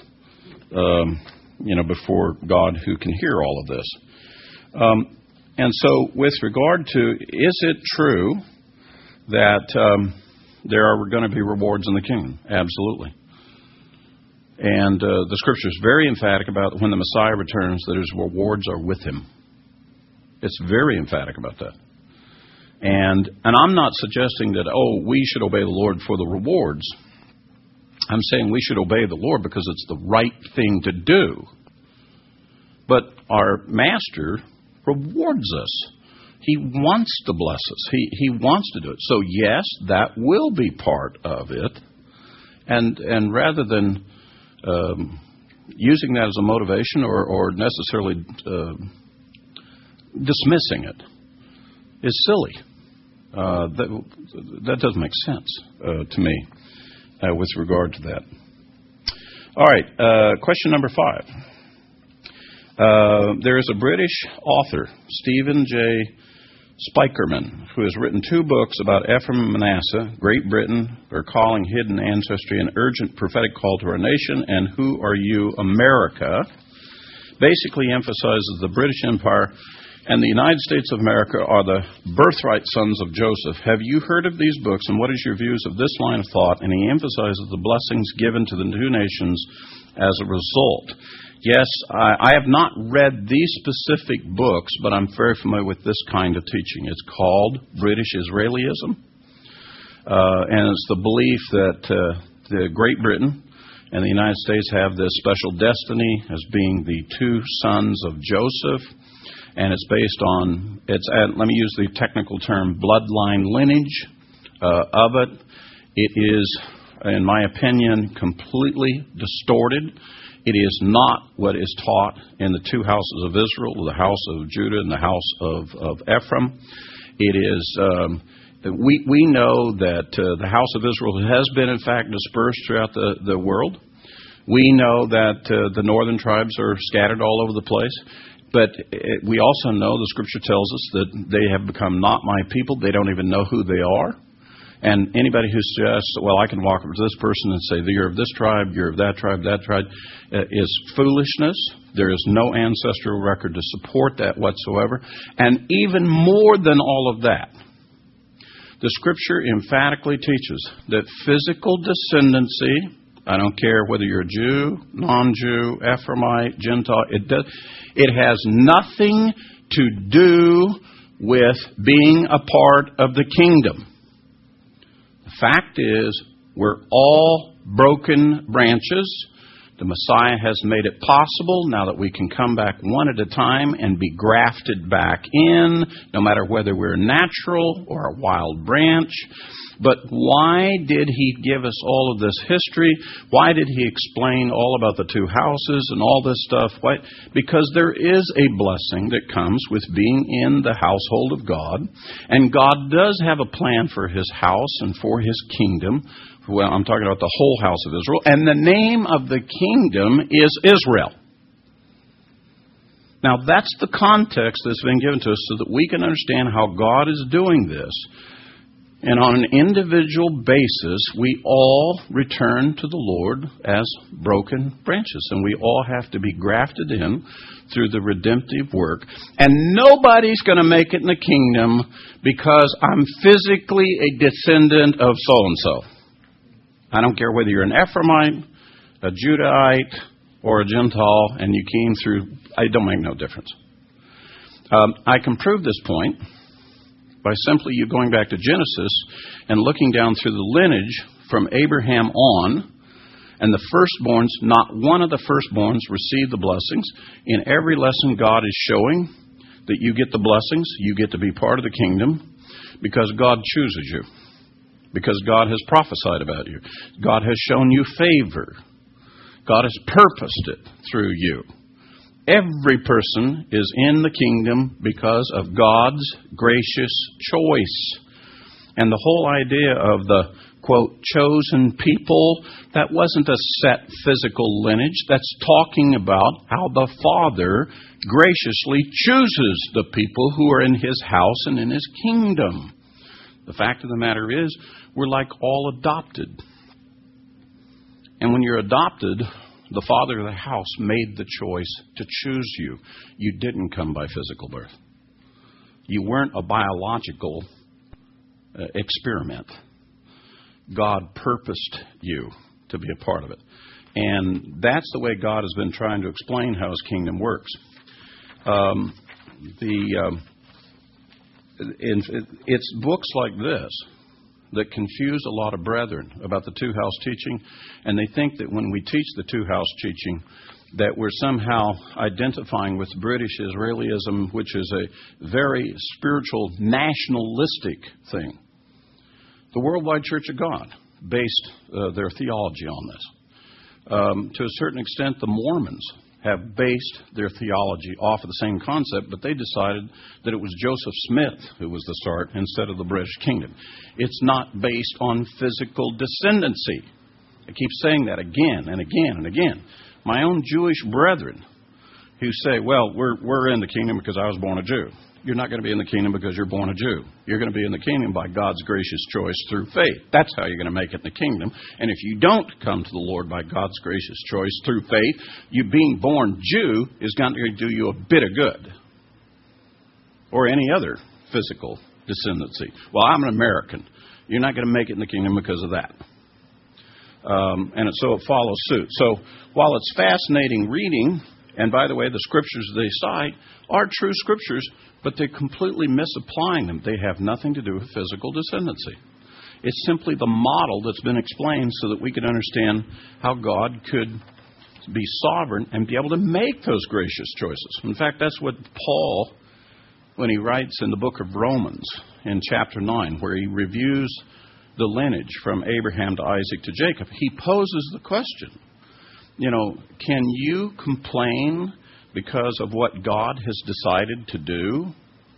before God who can hear all of this. And so with regard to, is it true that there are going to be rewards in the kingdom? Absolutely. And the Scripture is very emphatic about when the Messiah returns that His rewards are with Him. It's very emphatic about that. And I'm not suggesting that, we should obey the Lord for the rewards. I'm saying we should obey the Lord because it's the right thing to do. But our Master rewards us. He wants to bless us. He wants to do it. So yes, that will be part of it. And rather than using that as a motivation or necessarily dismissing it is silly. That doesn't make sense to me with regard to that. All right, question number 5. There is a British author, Stephen J. Spikerman, who has written 2 books about Ephraim and Manasseh, Great Britain, Their Calling, Hidden Ancestry, An Urgent Prophetic Call to Our Nation, and Who Are You, America? Basically emphasizes the British Empire and the United States of America are the birthright sons of Joseph. Have you heard of these books, and what is your views of this line of thought? And he emphasizes the blessings given to the 2 nations as a result. Yes, I have not read these specific books, but I'm very familiar with this kind of teaching. It's called British Israelism, and it's the belief that the Great Britain and the United States have this special destiny as being the 2 sons of Joseph, and it's based on, let me use the technical term, bloodline lineage of it. It is, in my opinion, completely distorted. It is not what is taught in the 2 houses of Israel, the house of Judah and the house of Ephraim. It is, we know that the house of Israel has been, in fact, dispersed throughout the world. We know that the northern tribes are scattered all over the place. But we also know the Scripture tells us that they have become not my people. They don't even know who they are. And anybody who suggests, well, I can walk up to this person and say, you're of this tribe, you're of that tribe, is foolishness. There is no ancestral record to support that whatsoever. And even more than all of that, the Scripture emphatically teaches that physical descendancy, I don't care whether you're a Jew, non-Jew, Ephraimite, Gentile, it has nothing to do with being a part of the kingdom. The fact is, we're all broken branches. The Messiah has made it possible now that we can come back one at a time and be grafted back in, no matter whether we're natural or a wild branch. But why did He give us all of this history? Why did He explain all about the two houses and all this stuff? Why? Because there is a blessing that comes with being in the household of God. And God does have a plan for His house and for His kingdom. Well, I'm talking about the whole house of Israel. And the name of the kingdom is Israel. Now, that's the context that's been given to us so that we can understand how God is doing this. And on an individual basis, we all return to the Lord as broken branches. And we all have to be grafted in through the redemptive work. And nobody's going to make it in the kingdom because I'm physically a descendant of so-and-so. I don't care whether you're an Ephraimite, a Judahite, or a Gentile, and you came through. It don't make no difference. I can prove this point by simply you going back to Genesis and looking down through the lineage from Abraham on, and the firstborns, not one of the firstborns received the blessings. In every lesson, God is showing that you get the blessings, you get to be part of the kingdom, because God chooses you, because God has prophesied about you. God has shown you favor. God has purposed it through you. Every person is in the kingdom because of God's gracious choice. And the whole idea of the, quote, chosen people, that wasn't a set physical lineage. That's talking about how the Father graciously chooses the people who are in His house and in His kingdom. The fact of the matter is, we're like all adopted. And when you're adopted, the father of the house made the choice to choose you. You didn't come by physical birth. You weren't a biological experiment. God purposed you to be a part of it. And that's the way God has been trying to explain how His kingdom works. It's books like this that confuse a lot of brethren about the two-house teaching, and they think that when we teach the two-house teaching that we're somehow identifying with British Israelism, which is a very spiritual, nationalistic thing. The Worldwide Church of God based their theology on this. To a certain extent, the Mormons have based their theology off of the same concept, but they decided that it was Joseph Smith who was the start instead of the British kingdom. It's not based on physical descendancy. I keep saying that again and again and again. My own Jewish brethren who say, well, we're in the kingdom because I was born a Jew. You're not going to be in the kingdom because you're born a Jew. You're going to be in the kingdom by God's gracious choice through faith. That's how you're going to make it in the kingdom. And if you don't come to the Lord by God's gracious choice through faith, you being born Jew is going to do you a bit of good. Or any other physical descendancy. Well, I'm an American. You're not going to make it in the kingdom because of that. So it follows suit. So while it's fascinating reading, and by the way, the scriptures they cite are true scriptures, but they're completely misapplying them. They have nothing to do with physical descendancy. It's simply the model that's been explained so that we can understand how God could be sovereign and be able to make those gracious choices. In fact, that's what Paul, when he writes in the book of Romans in chapter 9, where he reviews the lineage from Abraham to Isaac to Jacob, he poses the question, can you complain because of what God has decided to do?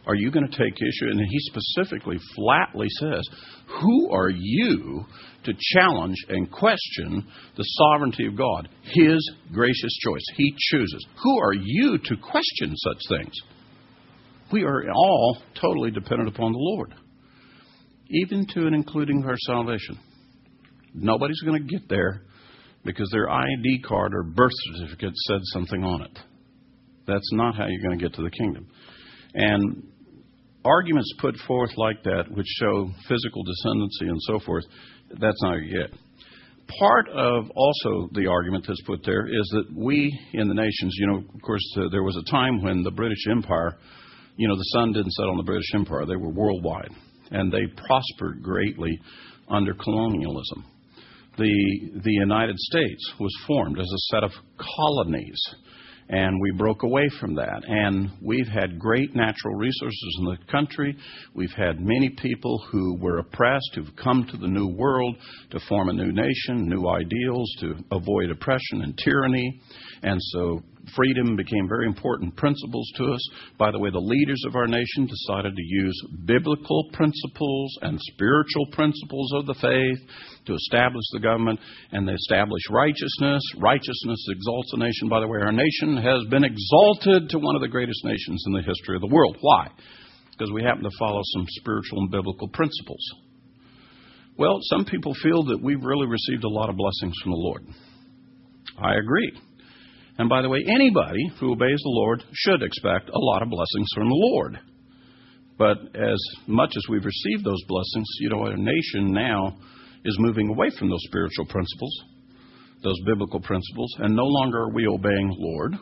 Are you going to take issue? And he specifically, flatly says, who are you to challenge and question the sovereignty of God? His gracious choice. He chooses. Who are you to question such things? We are all totally dependent upon the Lord, even to and including our salvation. Nobody's going to get there because their ID card or birth certificate said something on it. That's not how you're going to get to the kingdom. And arguments put forth like that, which show physical descendancy and so forth, that's not you get. Part of also the argument that's put there is that we in the nations, of course, there was a time when the British Empire, the sun didn't set on the British Empire. They were worldwide, and they prospered greatly under colonialism. The United States was formed as a set of colonies, and we broke away from that. And we've had great natural resources in the country. We've had many people who were oppressed, who've come to the New World to form a new nation, new ideals, to avoid oppression and tyranny. And so freedom became very important principles to us. By the way, the leaders of our nation decided to use biblical principles and spiritual principles of the faith to establish the government, and they established righteousness. Righteousness exalts a nation. By the way, our nation has been exalted to one of the greatest nations in the history of the world. Why? Because we happen to follow some spiritual and biblical principles. Well, some people feel that we've really received a lot of blessings from the Lord. I agree. And by the way, anybody who obeys the Lord should expect a lot of blessings from the Lord. But as much as we've received those blessings, our nation now is moving away from those spiritual principles, those biblical principles, and no longer are we obeying the Lord.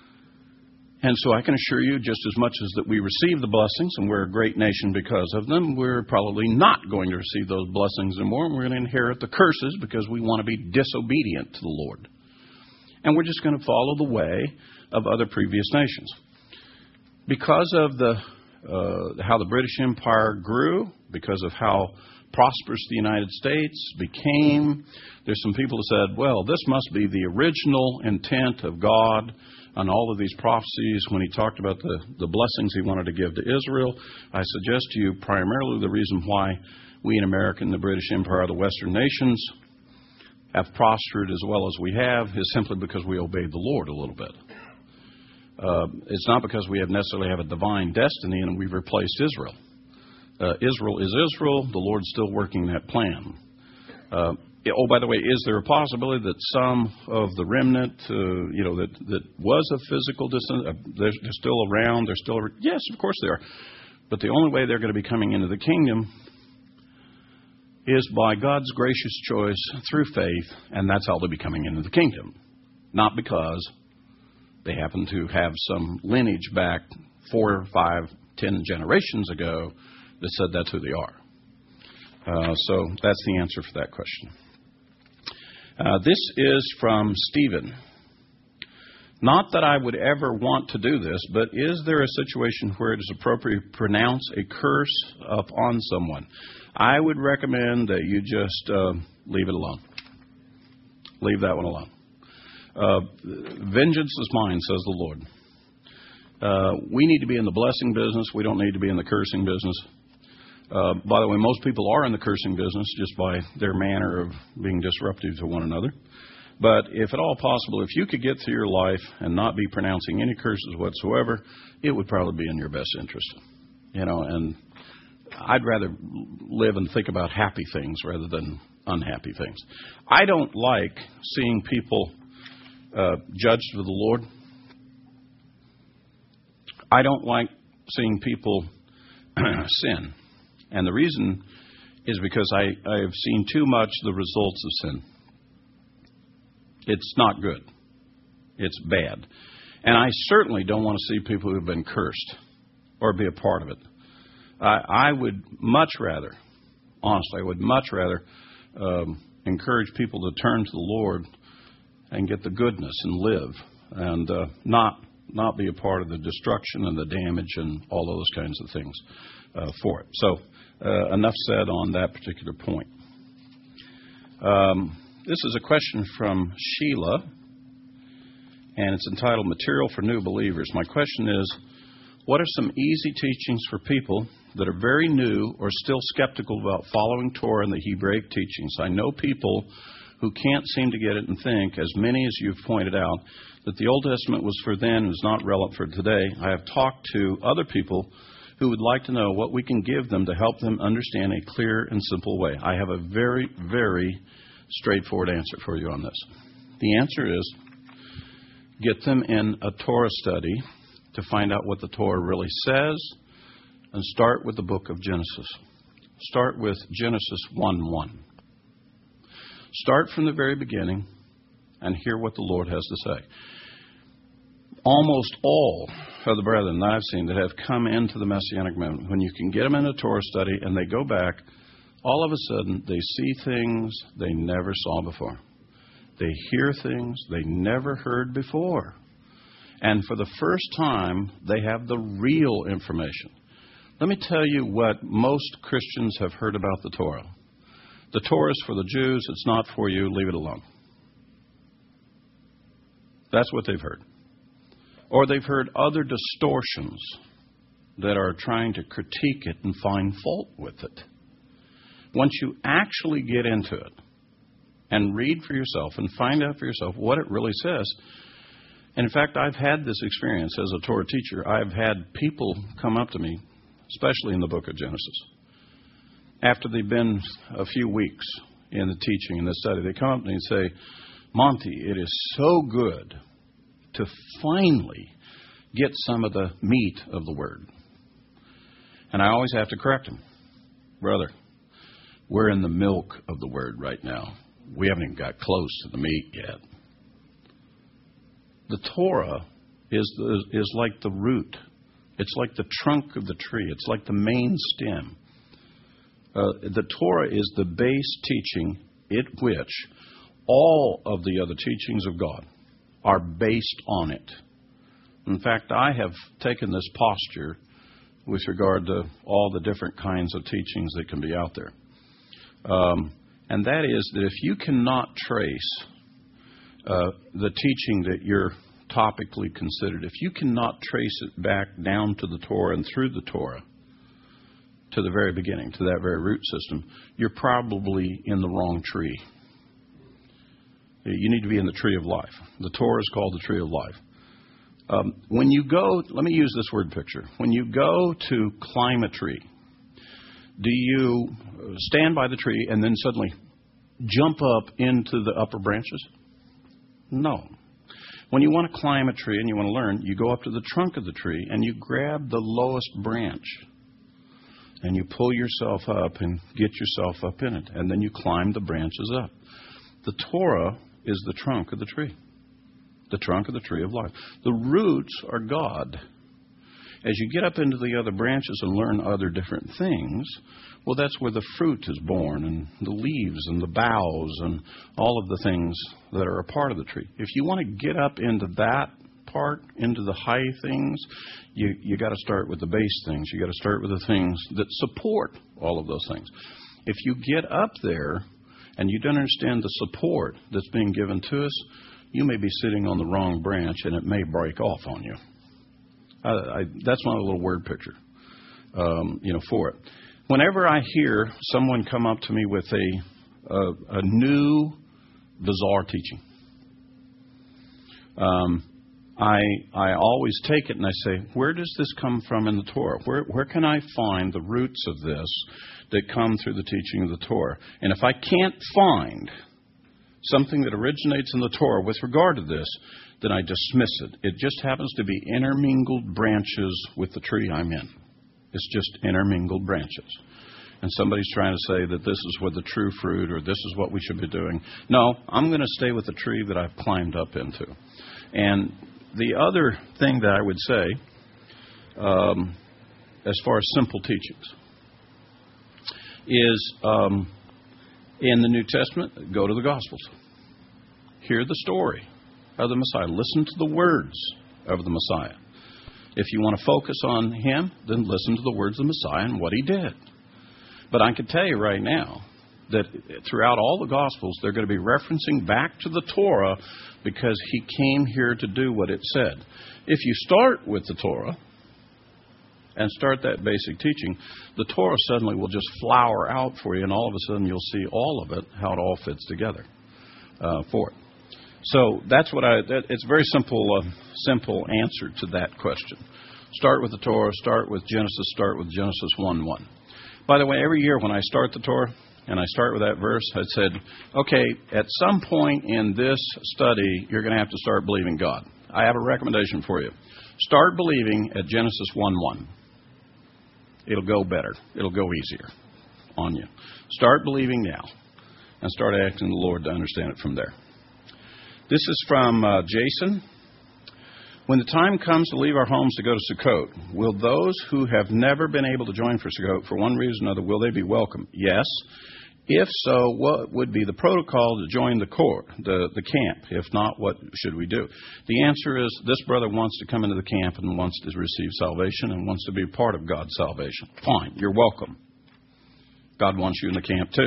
And so I can assure you, just as much as that we receive the blessings, and we're a great nation because of them, we're probably not going to receive those blessings anymore, and we're going to inherit the curses because we want to be disobedient to the Lord. And we're just going to follow the way of other previous nations. Because of how the British Empire grew, because of how prosperous the United States became, there's some people who said, well, this must be the original intent of God on all of these prophecies when he talked about the blessings he wanted to give to Israel. I suggest to you primarily the reason why we in America and the British Empire, the Western nations, have prospered as well as we have is simply because we obeyed the Lord a little bit. It's not because we necessarily have a divine destiny and we've replaced Israel. Israel is Israel. The Lord's still working that plan. By the way, is there a possibility that some of the remnant, that was a physical distance, they're still around? Yes, of course they are. But the only way they're going to be coming into the kingdom is by God's gracious choice through faith, and that's how they'll be coming into the kingdom. Not because they happen to have some lineage back 4, 5, 10 generations ago that said that's who they are. So that's the answer for that question. This is from Stephen. Not that I would ever want to do this, but is there a situation where it is appropriate to pronounce a curse upon someone? I would recommend that you just leave it alone. Leave that one alone. Vengeance is mine, says the Lord. We need to be in the blessing business. We don't need to be in the cursing business. By the way, most people are in the cursing business just by their manner of being disruptive to one another. But if at all possible, if you could get through your life and not be pronouncing any curses whatsoever, it would probably be in your best interest. And I'd rather live and think about happy things rather than unhappy things. I don't like seeing people judged for the Lord. I don't like seeing people sin. And the reason is because I have seen too much the results of sin. It's not good. It's bad. And I certainly don't want to see people who have been cursed or be a part of it. I would much rather, honestly, encourage people to turn to the Lord and get the goodness and live and not be a part of the destruction and the damage and all those kinds of things for it. So enough said on that particular point. This is a question from Sheila, and it's entitled Material for New Believers. My question is, What are some easy teachings for people that are very new or still skeptical about following Torah and the Hebraic teachings? I know people who can't seem to get it and think, as many as you've pointed out, that the Old Testament was for then and is not relevant for today. I have talked to other people who would like to know what we can give them to help them understand a clear and simple way. I have a very, very straightforward answer for you on this. The answer is get them in a Torah study to find out what the Torah really says, and start with the book of Genesis. Start with Genesis 1:1. Start from the very beginning and hear what the Lord has to say. Almost all of the brethren that I've seen that have come into the Messianic movement, when you can get them in a Torah study and they go back, all of a sudden they see things they never saw before. They hear things they never heard before. And for the first time, they have the real information. Let me tell you what most Christians have heard about the Torah. The Torah is for the Jews. It's not for you. Leave it alone. That's what they've heard. Or they've heard other distortions that are trying to critique it and find fault with it. Once you actually get into it and read for yourself and find out for yourself what it really says, and in fact, I've had this experience as a Torah teacher. I've had people come up to me, especially in the book of Genesis, after they've been a few weeks in the teaching and the study. They come up to me and say, Monty, it is so good to finally get some of the meat of the Word. And I always have to correct them. Brother, we're in the milk of the Word right now. We haven't even got close to the meat yet. The Torah is like the root. It's like the trunk of the tree. It's like the main stem. The Torah is the base teaching in which all of the other teachings of God are based on it. In fact, I have taken this posture with regard to all the different kinds of teachings that can be out there. And that is that if you cannot trace the teaching that you're topically considered, if you cannot trace it back down to the Torah and through the Torah to the very beginning, to that very root system, you're probably in the wrong tree. You need to be in the tree of life. The Torah is called the tree of life. When you go, let me use this word picture. When you go to climb a tree, do you stand by the tree and then suddenly jump up into the upper branches? No. When you want to climb a tree and you want to learn, you go up to the trunk of the tree and you grab the lowest branch and you pull yourself up and get yourself up in it. And then you climb the branches up. The Torah is the trunk of the tree. The trunk of the tree of life. The roots are God. As you get up into the other branches and learn other different things, well, that's where the fruit is born, and the leaves and the boughs and all of the things that are a part of the tree. If you want to get up into that part, into the high things, you got to start with the base things. You got to start with the things that support all of those things. If you get up there and you don't understand the support that's being given to us, you may be sitting on the wrong branch and it may break off on you. That's my little word picture, for it. Whenever I hear someone come up to me with a new, bizarre teaching, I always take it and I say, where does this come from in the Torah? Where can I find the roots of this that come through the teaching of the Torah? And if I can't find something that originates in the Torah with regard to this, then I dismiss it. It just happens to be intermingled branches with the tree I'm in. It's just intermingled branches. And somebody's trying to say that this is where the true fruit or this is what we should be doing. No, I'm going to stay with the tree that I've climbed up into. And the other thing that I would say, as far as simple teachings, is in the New Testament, go to the Gospels. Hear the story of the Messiah. Listen to the words of the Messiah. If you want to focus on him, then listen to the words of the Messiah and what he did. But I can tell you right now that throughout all the Gospels, they're going to be referencing back to the Torah because he came here to do what it said. If you start with the Torah and start that basic teaching, the Torah suddenly will just flower out for you, and all of a sudden you'll see all of it, how it all fits together for it. So that's what it's a very simple answer to that question. Start with the Torah, start with Genesis 1:1. By the way, every year when I start the Torah, and I start with that verse, I said, okay, at some point in this study, you're going to have to start believing God. I have a recommendation for you. Start believing at Genesis 1:1. It'll go better. It'll go easier on you. Start believing now, and start asking the Lord to understand it from there. This is from Jason. When the time comes to leave our homes to go to Sukkot, will those who have never been able to join for Sukkot for one reason or another, will they be welcome? Yes. If so, what would be the protocol to join the camp? If not, what should we do? The answer is this brother wants to come into the camp and wants to receive salvation and wants to be part of God's salvation. Fine, you're welcome. God wants you in the camp too.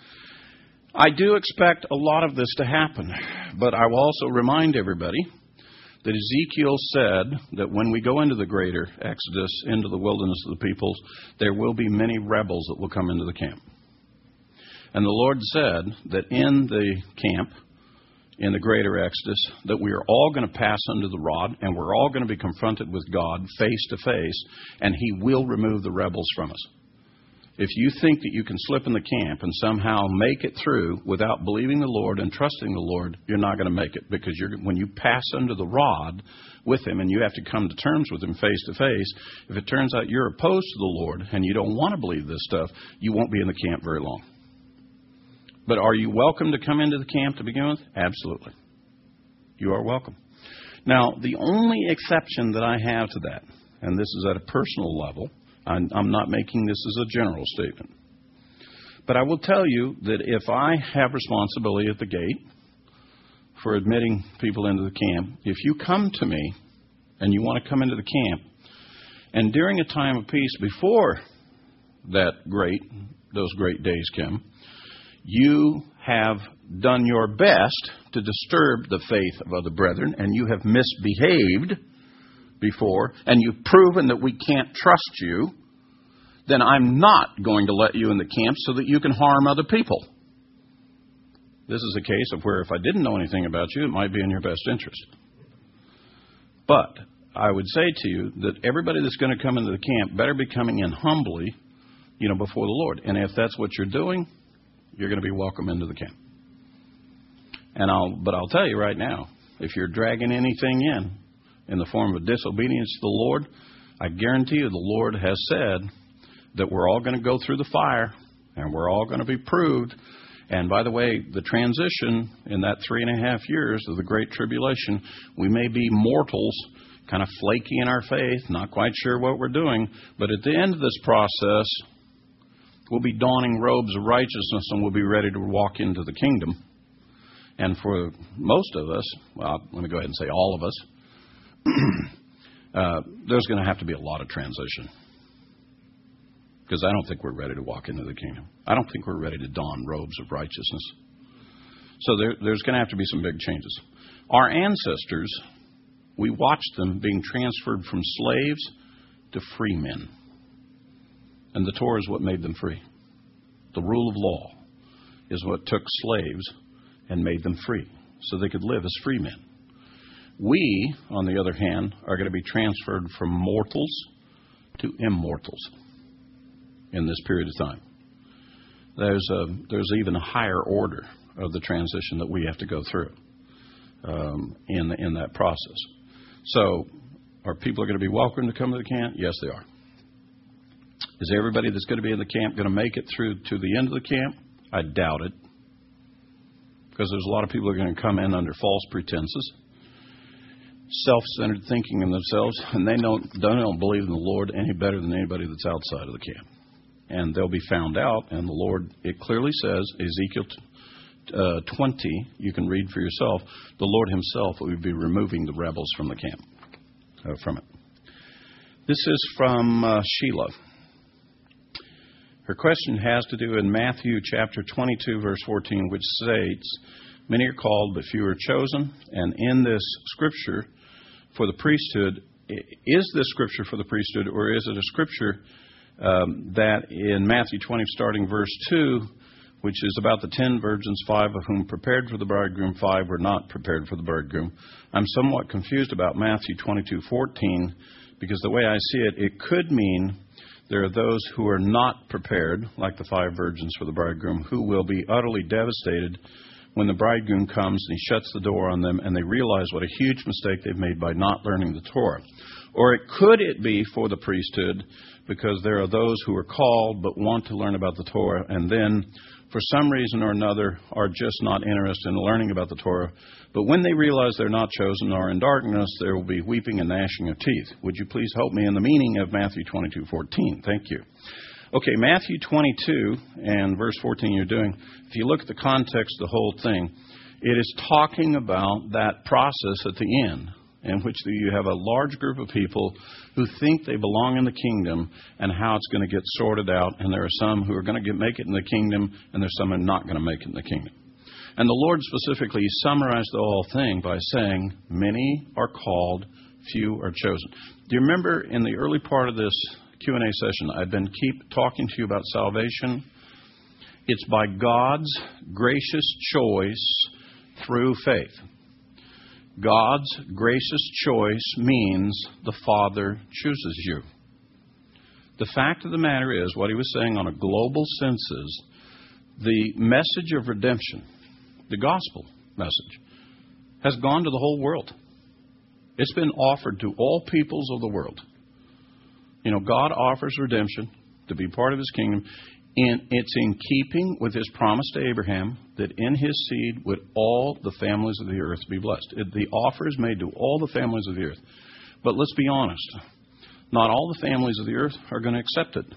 I do expect a lot of this to happen, but I will also remind everybody that Ezekiel said that when we go into the greater Exodus, into the wilderness of the peoples, there will be many rebels that will come into the camp. And the Lord said that in the camp, in the greater Exodus, that we are all going to pass under the rod, and we're all going to be confronted with God face to face, and He will remove the rebels from us. If you think that you can slip in the camp and somehow make it through without believing the Lord and trusting the Lord, you're not going to make it. Because when you pass under the rod with Him and you have to come to terms with Him face to face, if it turns out you're opposed to the Lord and you don't want to believe this stuff, you won't be in the camp very long. But are you welcome to come into the camp to begin with? Absolutely. You are welcome. Now, the only exception that I have to that, and this is at a personal level, I'm not making this as a general statement. But I will tell you that if I have responsibility at the gate for admitting people into the camp, if you come to me and you want to come into the camp, and during a time of peace before those great days come, you have done your best to disturb the faith of other brethren, and you have misbehaved before, and you've proven that we can't trust you, then I'm not going to let you in the camp so that you can harm other people. This is a case of where if I didn't know anything about you, it might be in your best interest. But I would say to you that everybody that's going to come into the camp better be coming in humbly, before the Lord. And if that's what you're doing, you're going to be welcome into the camp. But I'll tell you right now, if you're dragging anything in the form of disobedience to the Lord, I guarantee you the Lord has said that we're all going to go through the fire and we're all going to be proved. And by the way, the transition in that 3.5 years of the Great Tribulation, we may be mortals, kind of flaky in our faith, not quite sure what we're doing. But at the end of this process, we'll be donning robes of righteousness and we'll be ready to walk into the kingdom. And for most of us, well, let me go ahead and say all of us, there's going to have to be a lot of transition. Because I don't think we're ready to walk into the kingdom. I don't think we're ready to don robes of righteousness. So there's going to have to be some big changes. Our ancestors, we watched them being transferred from slaves to free men. And the Torah is what made them free. The rule of law is what took slaves and made them free, so they could live as free men. We, on the other hand, are going to be transferred from mortals to immortals in this period of time. There's even a higher order of the transition that we have to go through in that process. So, are people going to be welcome to come to the camp? Yes, they are. Is everybody that's going to be in the camp going to make it through to the end of the camp? I doubt it. Because there's a lot of people who are going to come in under false pretenses, self-centered thinking of themselves, and they don't believe in the Lord any better than anybody that's outside of the camp. And they'll be found out, and the Lord, it clearly says, Ezekiel 20, you can read for yourself, the Lord Himself will be removing the rebels from the camp, from it. This is from Sheila. Her question has to do in Matthew chapter 22, verse 14, which states, many are called, but few are chosen. And in this scripture, for the priesthood, is this Scripture for the priesthood, or is it a Scripture that in Matthew 20, starting verse 2, which is about the 10 virgins, 5 of whom prepared for the bridegroom, 5 were not prepared for the bridegroom. I'm somewhat confused about Matthew 22:14, because the way I see it, it could mean there are those who are not prepared, like the 5 virgins for the bridegroom, who will be utterly devastated when the bridegroom comes and he shuts the door on them and they realize what a huge mistake they've made by not learning the Torah. Or could it be for the priesthood, because there are those who are called but want to learn about the Torah, and then for some reason or another are just not interested in learning about the Torah. But when they realize they're not chosen or in darkness, there will be weeping and gnashing of teeth. Would you please help me in the meaning of Matthew 22:14? Thank you. Okay, Matthew 22 and verse 14 you're doing. If you look at the context of the whole thing, it is talking about that process at the end, in which you have a large group of people who think they belong in the kingdom and how it's going to get sorted out. And there are some who are going to make it in the kingdom, and there's some who are not going to make it in the kingdom. And the Lord specifically summarized the whole thing by saying, many are called, few are chosen. Do you remember in the early part of this Q&A session, I've been talking to you about salvation? It's by God's gracious choice through faith. God's gracious choice means the Father chooses you. The fact of the matter is, what he was saying on a global sense is, the message of redemption, the gospel message, has gone to the whole world. It's been offered to all peoples of the world. You know, God offers redemption to be part of his kingdom. And it's in keeping with his promise to Abraham that in his seed would all the families of the earth be blessed. The offer is made to all the families of the earth. But let's be honest, not all the families of the earth are going to accept it.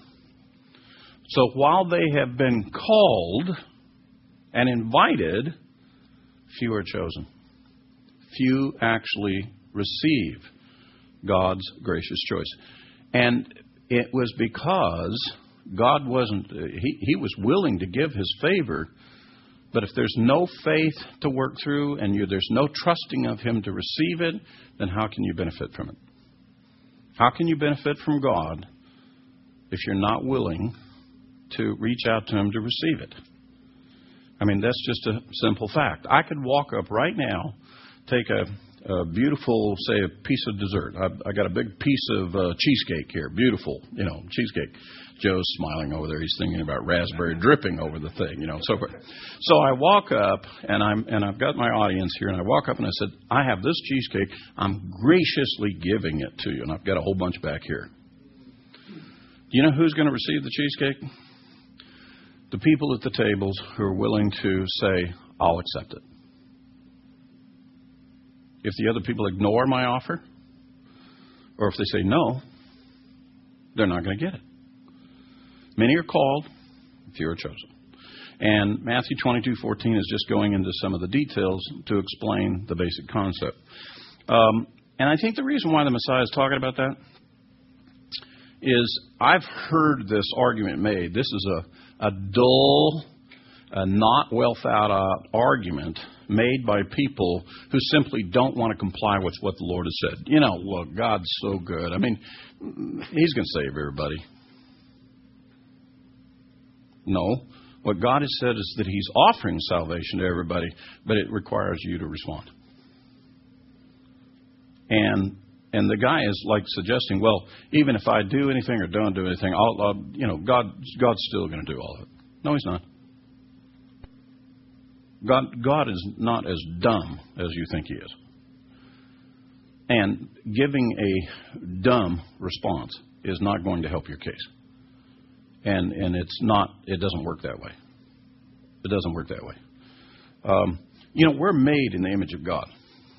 So while they have been called and invited, few are chosen. Few actually receive God's gracious choice. And it was because God wasn't, he was willing to give his favor, but if there's no faith to work through and there's no trusting of him to receive it, then how can you benefit from it? How can you benefit from God if you're not willing to reach out to him to receive it? I mean, that's just a simple fact. I could walk up right now, take a beautiful, say, a piece of dessert. I got a big piece of cheesecake here, beautiful, cheesecake. Joe's smiling over there. He's thinking about raspberry dripping over the thing, so forth. So I walk up, and I've got my audience here, and I walk up and I said, I have this cheesecake. I'm graciously giving it to you, and I've got a whole bunch back here. Do you know who's going to receive the cheesecake? The people at the tables who are willing to say, I'll accept it. If the other people ignore my offer, or if they say no, they're not going to get it. Many are called, few are chosen. And Matthew 22:14 is just going into some of the details to explain the basic concept. And I think the reason why the Messiah is talking about that is I've heard this argument made. This is a dull, not well thought out argument made by people who simply don't want to comply with what the Lord has said. Look, God's so good. I mean, he's going to save everybody. No. What God has said is that he's offering salvation to everybody, but it requires you to respond. And the guy is like suggesting, well, even if I do anything or don't do anything, God's still going to do all of it. No, he's not. God is not as dumb as you think he is. And giving a dumb response is not going to help your case. And it doesn't work that way. It doesn't work that way. We're made in the image of God.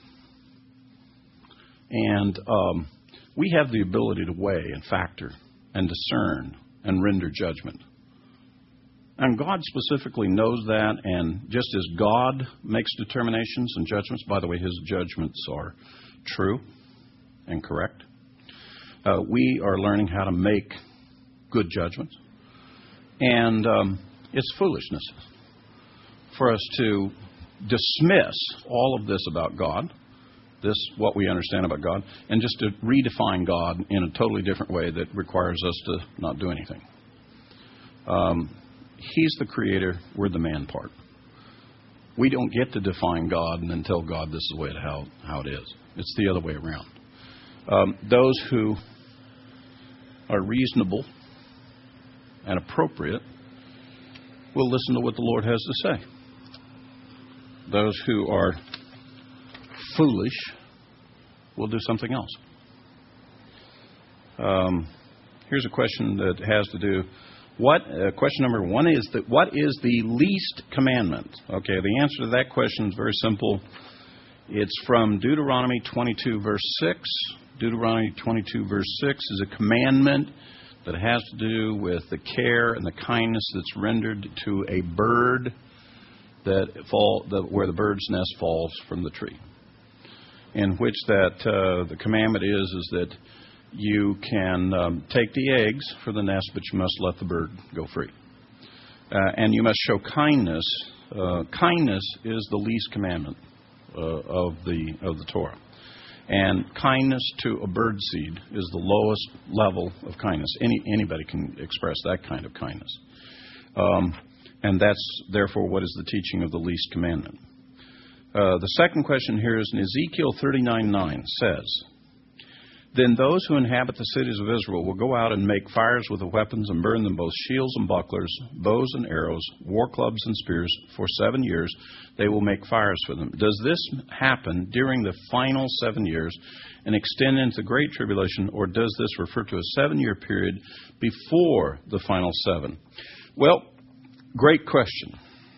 And we have the ability to weigh and factor and discern and render judgment. And God specifically knows that, and just as God makes determinations and judgments, by the way, his judgments are true and correct, we are learning how to make good judgments. And it's foolishness for us to dismiss all of this about God this, what we understand about God, and just to redefine God in a totally different way that requires us to not do anything. He's the creator. We're the man part. We don't get to define God and then tell God this is the way how it is. It's the other way around. Those who are reasonable and appropriate will listen to what the Lord has to say. Those who are foolish will do something else. Here's a question that has to do. Question number one is that what is the least commandment? Okay, the answer to that question is very simple. It's from Deuteronomy 22, verse 6. Deuteronomy 22, verse 6 is a commandment that has to do with the care and the kindness that's rendered to a bird where the bird's nest falls from the tree. In which the commandment is that you can take the eggs for the nest, but you must let the bird go free. And you must show kindness. Kindness is the least commandment of the Torah. And kindness to a bird seed is the lowest level of kindness. Anybody can express that kind of kindness. And that's, therefore, what is the teaching of the least commandment. The second question here is in Ezekiel 39:9 says, "Then those who inhabit the cities of Israel will go out and make fires with the weapons and burn them, both shields and bucklers, bows and arrows, war clubs and spears. For 7 years they will make fires for them." Does this happen during the final 7 years and extend into the Great Tribulation, or does this refer to a 7-year period before the final 7? Well, great question.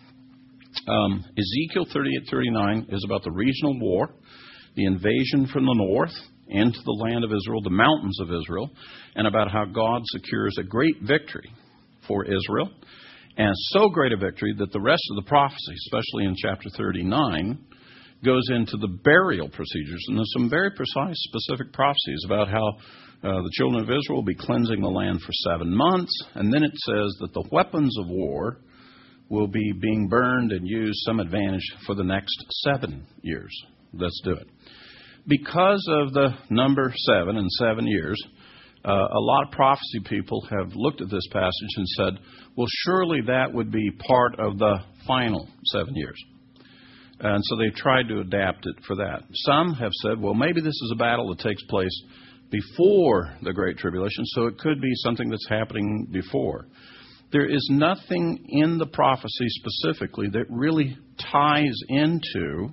Ezekiel 38:39 is about the regional war, the invasion from the north into the land of Israel, the mountains of Israel, and about how God secures a great victory for Israel, and so great a victory that the rest of the prophecy, especially in chapter 39, goes into the burial procedures. And there's some very precise, specific prophecies about how the children of Israel will be cleansing the land for 7 months, and then it says that the weapons of war will be being burned and used some advantage for the next 7 years. Let's do it. Because of the number 7 and 7 years, a lot of prophecy people have looked at this passage and said, well, surely that would be part of the final 7 years. And so they've tried to adapt it for that. Some have said, well, maybe this is a battle that takes place before the Great Tribulation, so it could be something that's happening before. There is nothing in the prophecy specifically that really ties into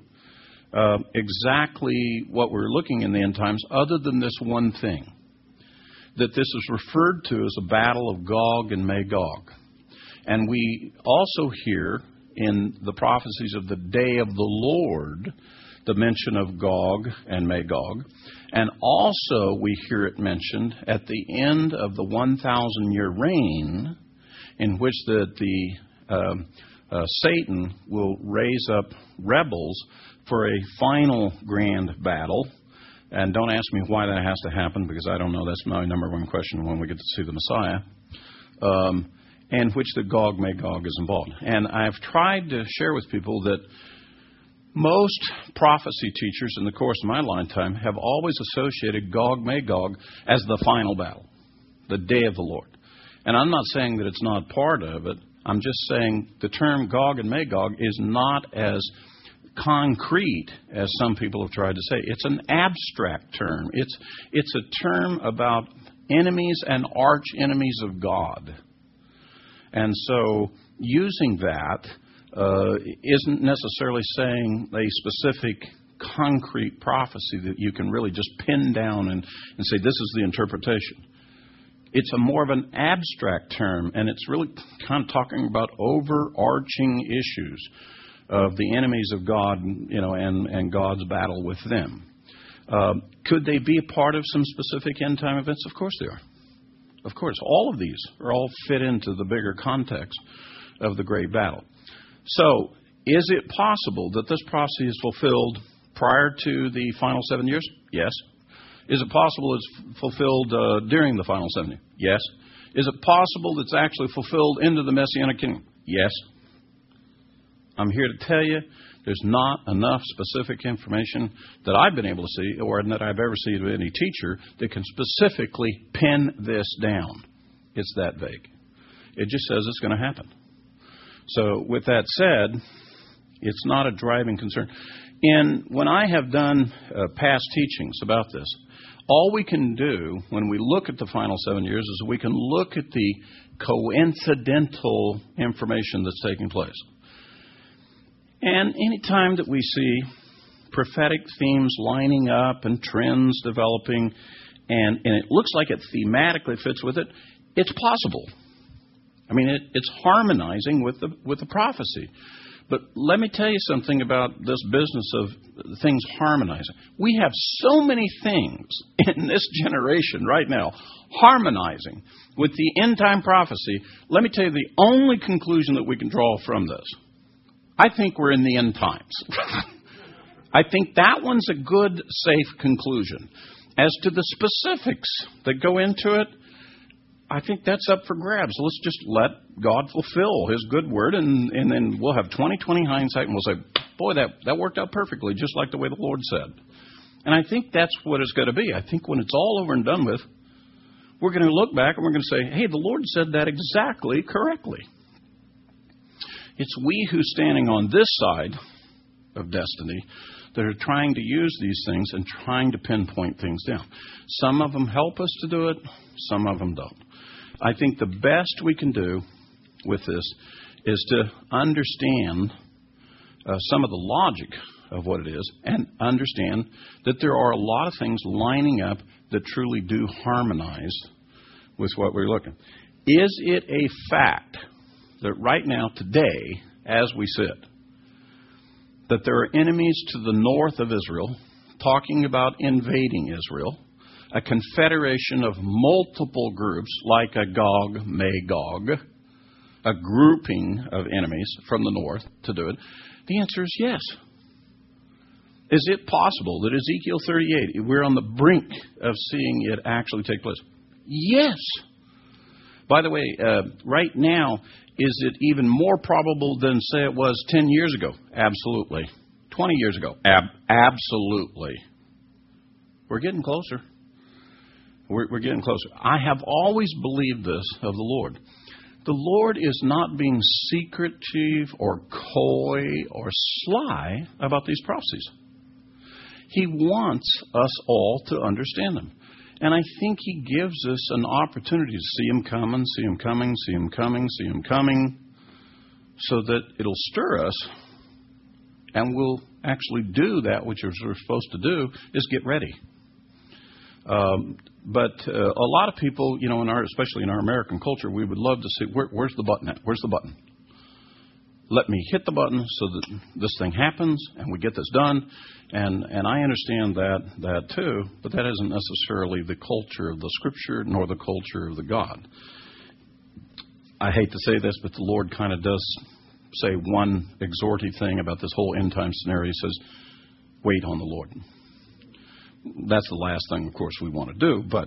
exactly what we're looking in the end times, other than this one thing, that this is referred to as a battle of Gog and Magog. And we also hear in the prophecies of the day of the Lord the mention of Gog and Magog. And also we hear it mentioned at the end of the 1,000-year reign, in which Satan will raise up rebels for a final grand battle. And don't ask me why that has to happen, because I don't know. That's my number one question when we get to see the Messiah. And which the Gog Magog is involved. And I've tried to share with people that most prophecy teachers in the course of my lifetime have always associated Gog Magog as the final battle, the day of the Lord. And I'm not saying that it's not part of it. I'm just saying the term Gog and Magog is not as concrete as some people have tried to say. It's an abstract term. It's a term about enemies and arch enemies of God. And so using that isn't necessarily saying a specific concrete prophecy that you can really just pin down and say this is the interpretation. It's a more of an abstract term, and it's really kind of talking about overarching issues of the enemies of God, and God's battle with them. Could they be a part of some specific end-time events? Of course they are. Of course. All of these are all fit into the bigger context of the great battle. So, is it possible that this prophecy is fulfilled prior to the final 7 years? Yes. Is it possible it's fulfilled during the final 7 years? Yes. Is it possible it's actually fulfilled into the Messianic kingdom? Yes. I'm here to tell you there's not enough specific information that I've been able to see or that I've ever seen of any teacher that can specifically pin this down. It's that vague. It just says it's going to happen. So with that said, it's not a driving concern. And when I have done past teachings about this, all we can do when we look at the final 7 years is we can look at the coincidental information that's taking place. And any time that we see prophetic themes lining up and trends developing, and it looks like it thematically fits with it, it's possible. I mean, it's harmonizing with the prophecy. But let me tell you something about this business of things harmonizing. We have so many things in this generation right now harmonizing with the end-time prophecy. Let me tell you the only conclusion that we can draw from this. I think we're in the end times. I think that one's a good, safe conclusion. As to the specifics that go into it, I think that's up for grabs. Let's just let God fulfill His good word, and then we'll have 20/20 hindsight, and we'll say, boy, that worked out perfectly, just like the way the Lord said. And I think that's what it's going to be. I think when it's all over and done with, we're going to look back and we're going to say, hey, the Lord said that exactly correctly. It's we who's standing on this side of destiny that are trying to use these things and trying to pinpoint things down. Some of them help us to do it. Some of them don't. I think the best we can do with this is to understand some of the logic of what it is and understand that there are a lot of things lining up that truly do harmonize with what we're looking. Is it a fact that right now, today, as we sit, that there are enemies to the north of Israel talking about invading Israel, a confederation of multiple groups like a Gog, Magog, a grouping of enemies from the north to do it? The answer is yes. Is it possible that Ezekiel 38, we're on the brink of seeing it actually take place? Yes. By the way, right now, is it even more probable than, say, it was 10 years ago? Absolutely. 20 years ago? Absolutely. We're getting closer. We're getting closer. I have always believed this of the Lord. The Lord is not being secretive or coy or sly about these prophecies. He wants us all to understand them. And I think He gives us an opportunity to see Him coming, see Him coming, see Him coming, see Him coming, so that it'll stir us, and we'll actually do that which we're supposed to do, is get ready. But a lot of people, especially in our American culture, we would love to see, where's the button at? Where's the button? Let me hit the button so that this thing happens and we get this done. And I understand that too, but that isn't necessarily the culture of the Scripture nor the culture of the God. I hate to say this, but the Lord kind of does say one exhorting thing about this whole end time scenario. He says, wait on the Lord. That's the last thing, of course, we want to do. But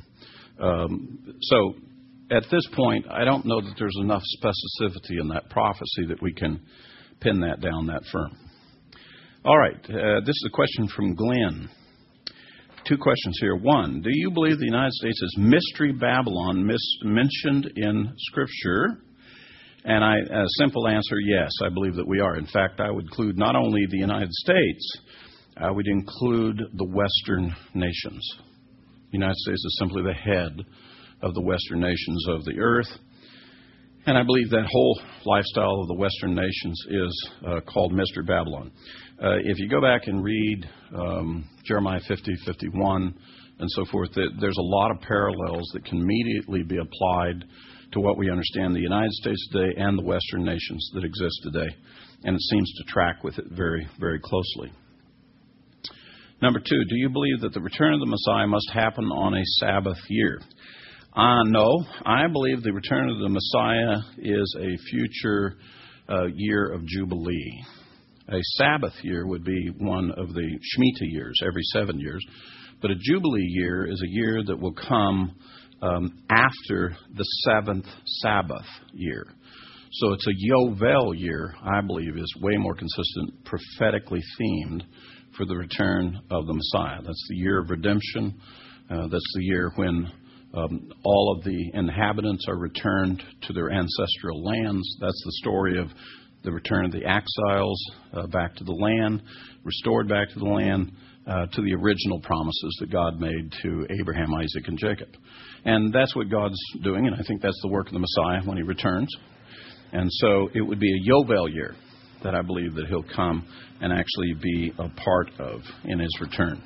so at this point, I don't know that there's enough specificity in that prophecy that we can pin that down that firm. All right. This is a question from Glenn. Two questions here. One, do you believe the United States is Mystery Babylon mentioned in Scripture? And a simple answer, yes, I believe that we are. In fact, I would include not only the United States, I would include the Western nations. The United States is simply the head of the Western nations of the earth. And I believe that whole lifestyle of the Western nations is called Mystery Babylon. If you go back and read Jeremiah 50, 51, and so forth, there's a lot of parallels that can immediately be applied to what we understand the United States today and the Western nations that exist today. And it seems to track with it very, very closely. Number two, do you believe that the return of the Messiah must happen on a Sabbath year? No. I believe the return of the Messiah is a future year of Jubilee. A Sabbath year would be one of the Shemitah years, every 7 years. But a Jubilee year is a year that will come after the seventh Sabbath year. So it's a Yovel year, I believe, is way more consistent, prophetically themed for the return of the Messiah. That's the year of redemption. That's the year when all of the inhabitants are returned to their ancestral lands. That's the story of the return of the exiles back to the land, restored back to the land, to the original promises that God made to Abraham, Isaac, and Jacob. And that's what God's doing, and I think that's the work of the Messiah when he returns. And so it would be a Yovel year that I believe that he'll come and actually be a part of in his return.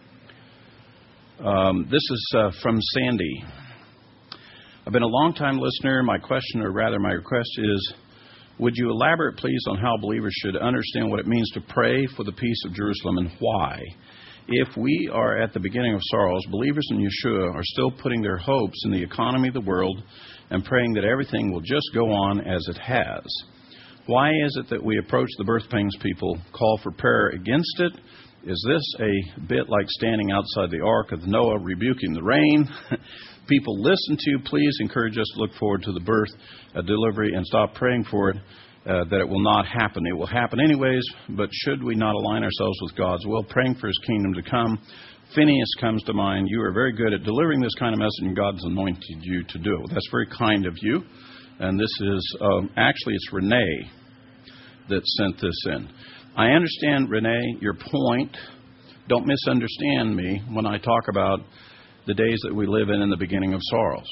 This is from Sandy. I've been a long-time listener. My question, or rather my request is, would you elaborate, please, on how believers should understand what it means to pray for the peace of Jerusalem and why? If we are at the beginning of sorrows, believers in Yeshua are still putting their hopes in the economy of the world and praying that everything will just go on as it has. Why is it that we approach the birth pangs people, call for prayer against it? Is this a bit like standing outside the ark of Noah rebuking the rain? People, listen to, please encourage us to look forward to the birth, delivery, and stop praying for it, that it will not happen. It will happen anyways, but should we not align ourselves with God's will, praying for his kingdom to come? Phineas comes to mind. You are very good at delivering this kind of message, and God's anointed you to do it. Well, that's very kind of you. And this is, actually, it's Renee that sent this in. I understand, Renee, your point. Don't misunderstand me when I talk about the days that we live in the beginning of sorrows.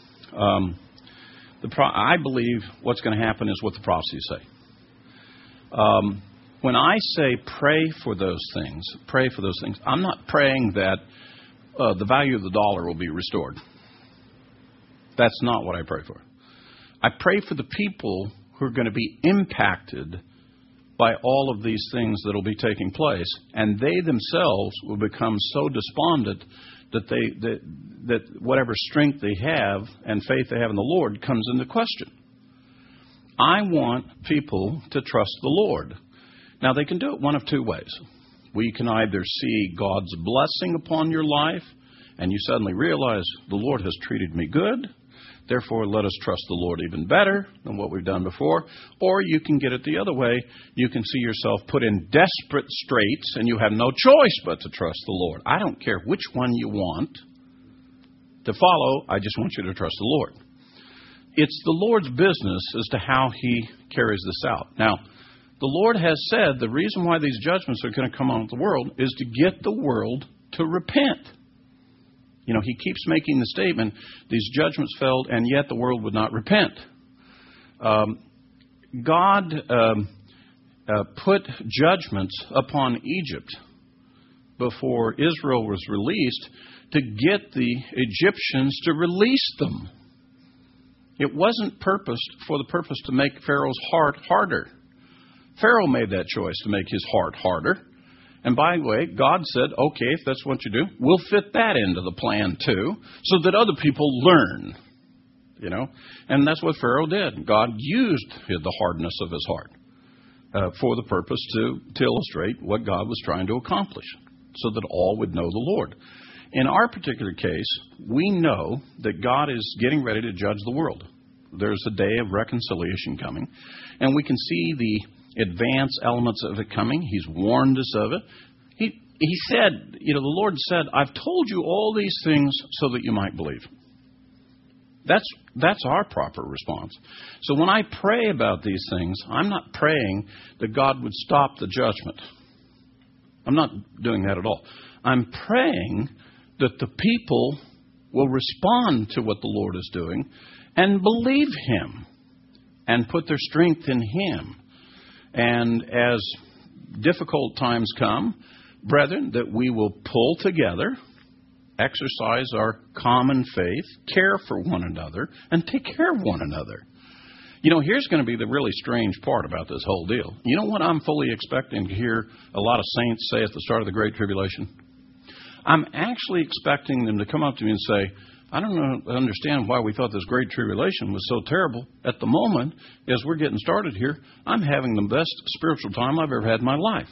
I believe what's going to happen is what the prophecies say. When I say pray for those things, I'm not praying that the value of the dollar will be restored. That's not what I pray for. I pray for the people who are going to be impacted by all of these things that will be taking place, and they themselves will become so despondent that whatever strength they have and faith they have in the Lord comes into question. I want people to trust the Lord. Now, they can do it one of two ways. We can either see God's blessing upon your life, and you suddenly realize the Lord has treated me good, therefore let us trust the Lord even better than what we've done before. Or you can get it the other way. You can see yourself put in desperate straits, and you have no choice but to trust the Lord. I don't care which one you want to follow. I just want you to trust the Lord. It's the Lord's business as to how he carries this out. Now, the Lord has said the reason why these judgments are going to come on the world is to get the world to repent. You know, he keeps making the statement, these judgments fell, and yet the world would not repent. God put judgments upon Egypt before Israel was released to get the Egyptians to release them. It wasn't purposed for the purpose to make Pharaoh's heart harder. Pharaoh made that choice to make his heart harder. And by the way, God said, okay, if that's what you do, we'll fit that into the plan too, so that other people learn. You know, and that's what Pharaoh did. God used the hardness of his heart for the purpose to illustrate what God was trying to accomplish, so that all would know the Lord. In our particular case, we know that God is getting ready to judge the world. There's a day of reconciliation coming, and we can see the advanced elements of it coming. He's warned us of it. He said, you know, the Lord said, I've told you all these things so that you might believe. That's our proper response. So when I pray about these things, I'm not praying that God would stop the judgment. I'm not doing that at all. I'm praying that the people will respond to what the Lord is doing and believe him and put their strength in him. And as difficult times come, brethren, that we will pull together, exercise our common faith, care for one another, and take care of one another. You know, here's going to be the really strange part about this whole deal. You know what I'm fully expecting to hear a lot of saints say at the start of the Great Tribulation? I'm actually expecting them to come up to me and say, I don't understand why we thought this Great Tribulation was so terrible. At the moment, as we're getting started here, I'm having the best spiritual time I've ever had in my life.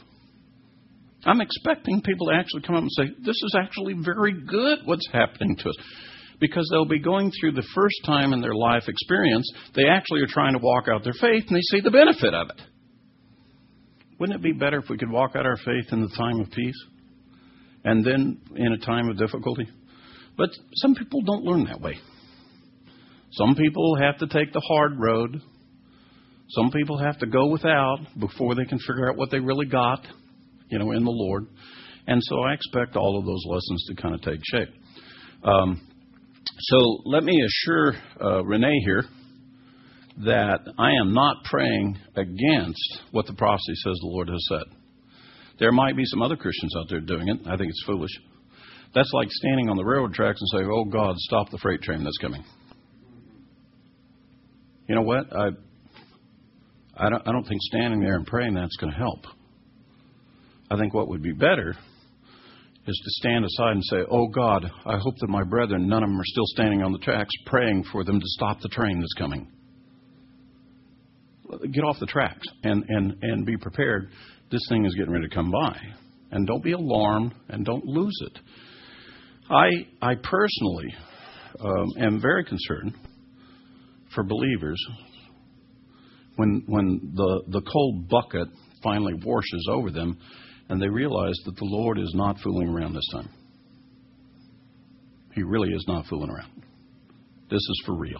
I'm expecting people to actually come up and say, this is actually very good what's happening to us. because they'll be going through the first time in their life experience, they actually are trying to walk out their faith and they see the benefit of it. Wouldn't it be better if we could walk out our faith in the time of peace and then in a time of difficulty? But some people don't learn that way. Some people have to take the hard road. Some people have to go without before they can figure out what they really got, in the Lord. And so I expect all of those lessons to kind of take shape. So let me assure Renee here that I am not praying against what the prophecy says the Lord has said. There might be some other Christians out there doing it. I think it's foolish. That's like standing on the railroad tracks and saying, "Oh, God, stop the freight train that's coming." You know what? I don't think standing there and praying that's going to help. I think what would be better is to stand aside and say, "Oh, God, I hope that my brethren, none of them are still standing on the tracks praying for them to stop the train that's coming." Get off the tracks and be prepared. This thing is getting ready to come by. And don't be alarmed and don't lose it. I personally am very concerned for believers when the cold bucket finally washes over them and they realize that the Lord is not fooling around this time. He really is not fooling around. This is for real.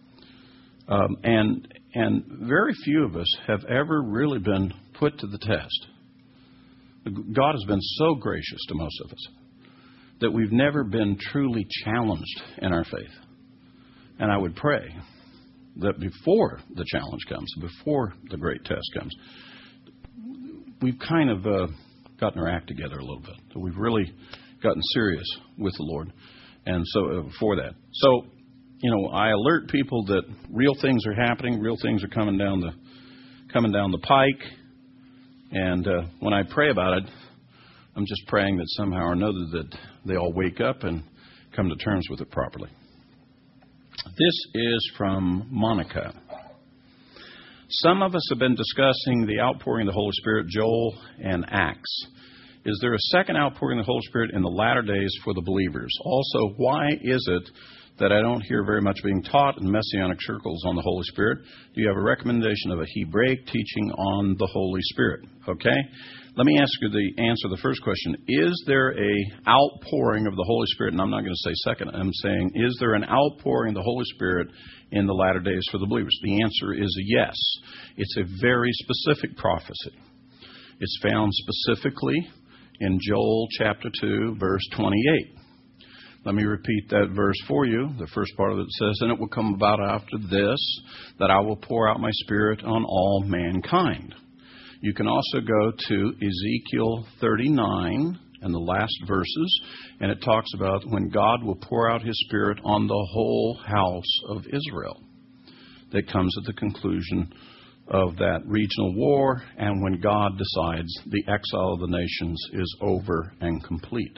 And very few of us have ever really been put to the test. God has been so gracious to most of us that we've never been truly challenged in our faith. And I would pray that before the challenge comes, before the great test comes, we've kind of gotten our act together a little bit. So we've really gotten serious with the Lord. And so for that. So, I alert people that real things are happening, real things are coming down the pike. And when I pray about it, I'm just praying that somehow or another that they all wake up and come to terms with it properly. This is from Monica. Some of us have been discussing the outpouring of the Holy Spirit, Joel and Acts. Is there a second outpouring of the Holy Spirit in the latter days for the believers? Also, why is it that I don't hear very much being taught in Messianic circles on the Holy Spirit? Do you have a recommendation of a Hebraic teaching on the Holy Spirit? Okay? Let me answer the first question. Is there a outpouring of the Holy Spirit? And I'm not going to say second. I'm saying, is there an outpouring of the Holy Spirit in the latter days for the believers? The answer is a yes. It's a very specific prophecy. It's found specifically in Joel chapter 2, verse 28. Let me repeat that verse for you. The first part of it says, "And it will come about after this, that I will pour out my Spirit on all mankind." You can also go to Ezekiel 39 and the last verses, and it talks about when God will pour out His Spirit on the whole house of Israel. That comes at the conclusion of that regional war, and when God decides the exile of the nations is over and complete.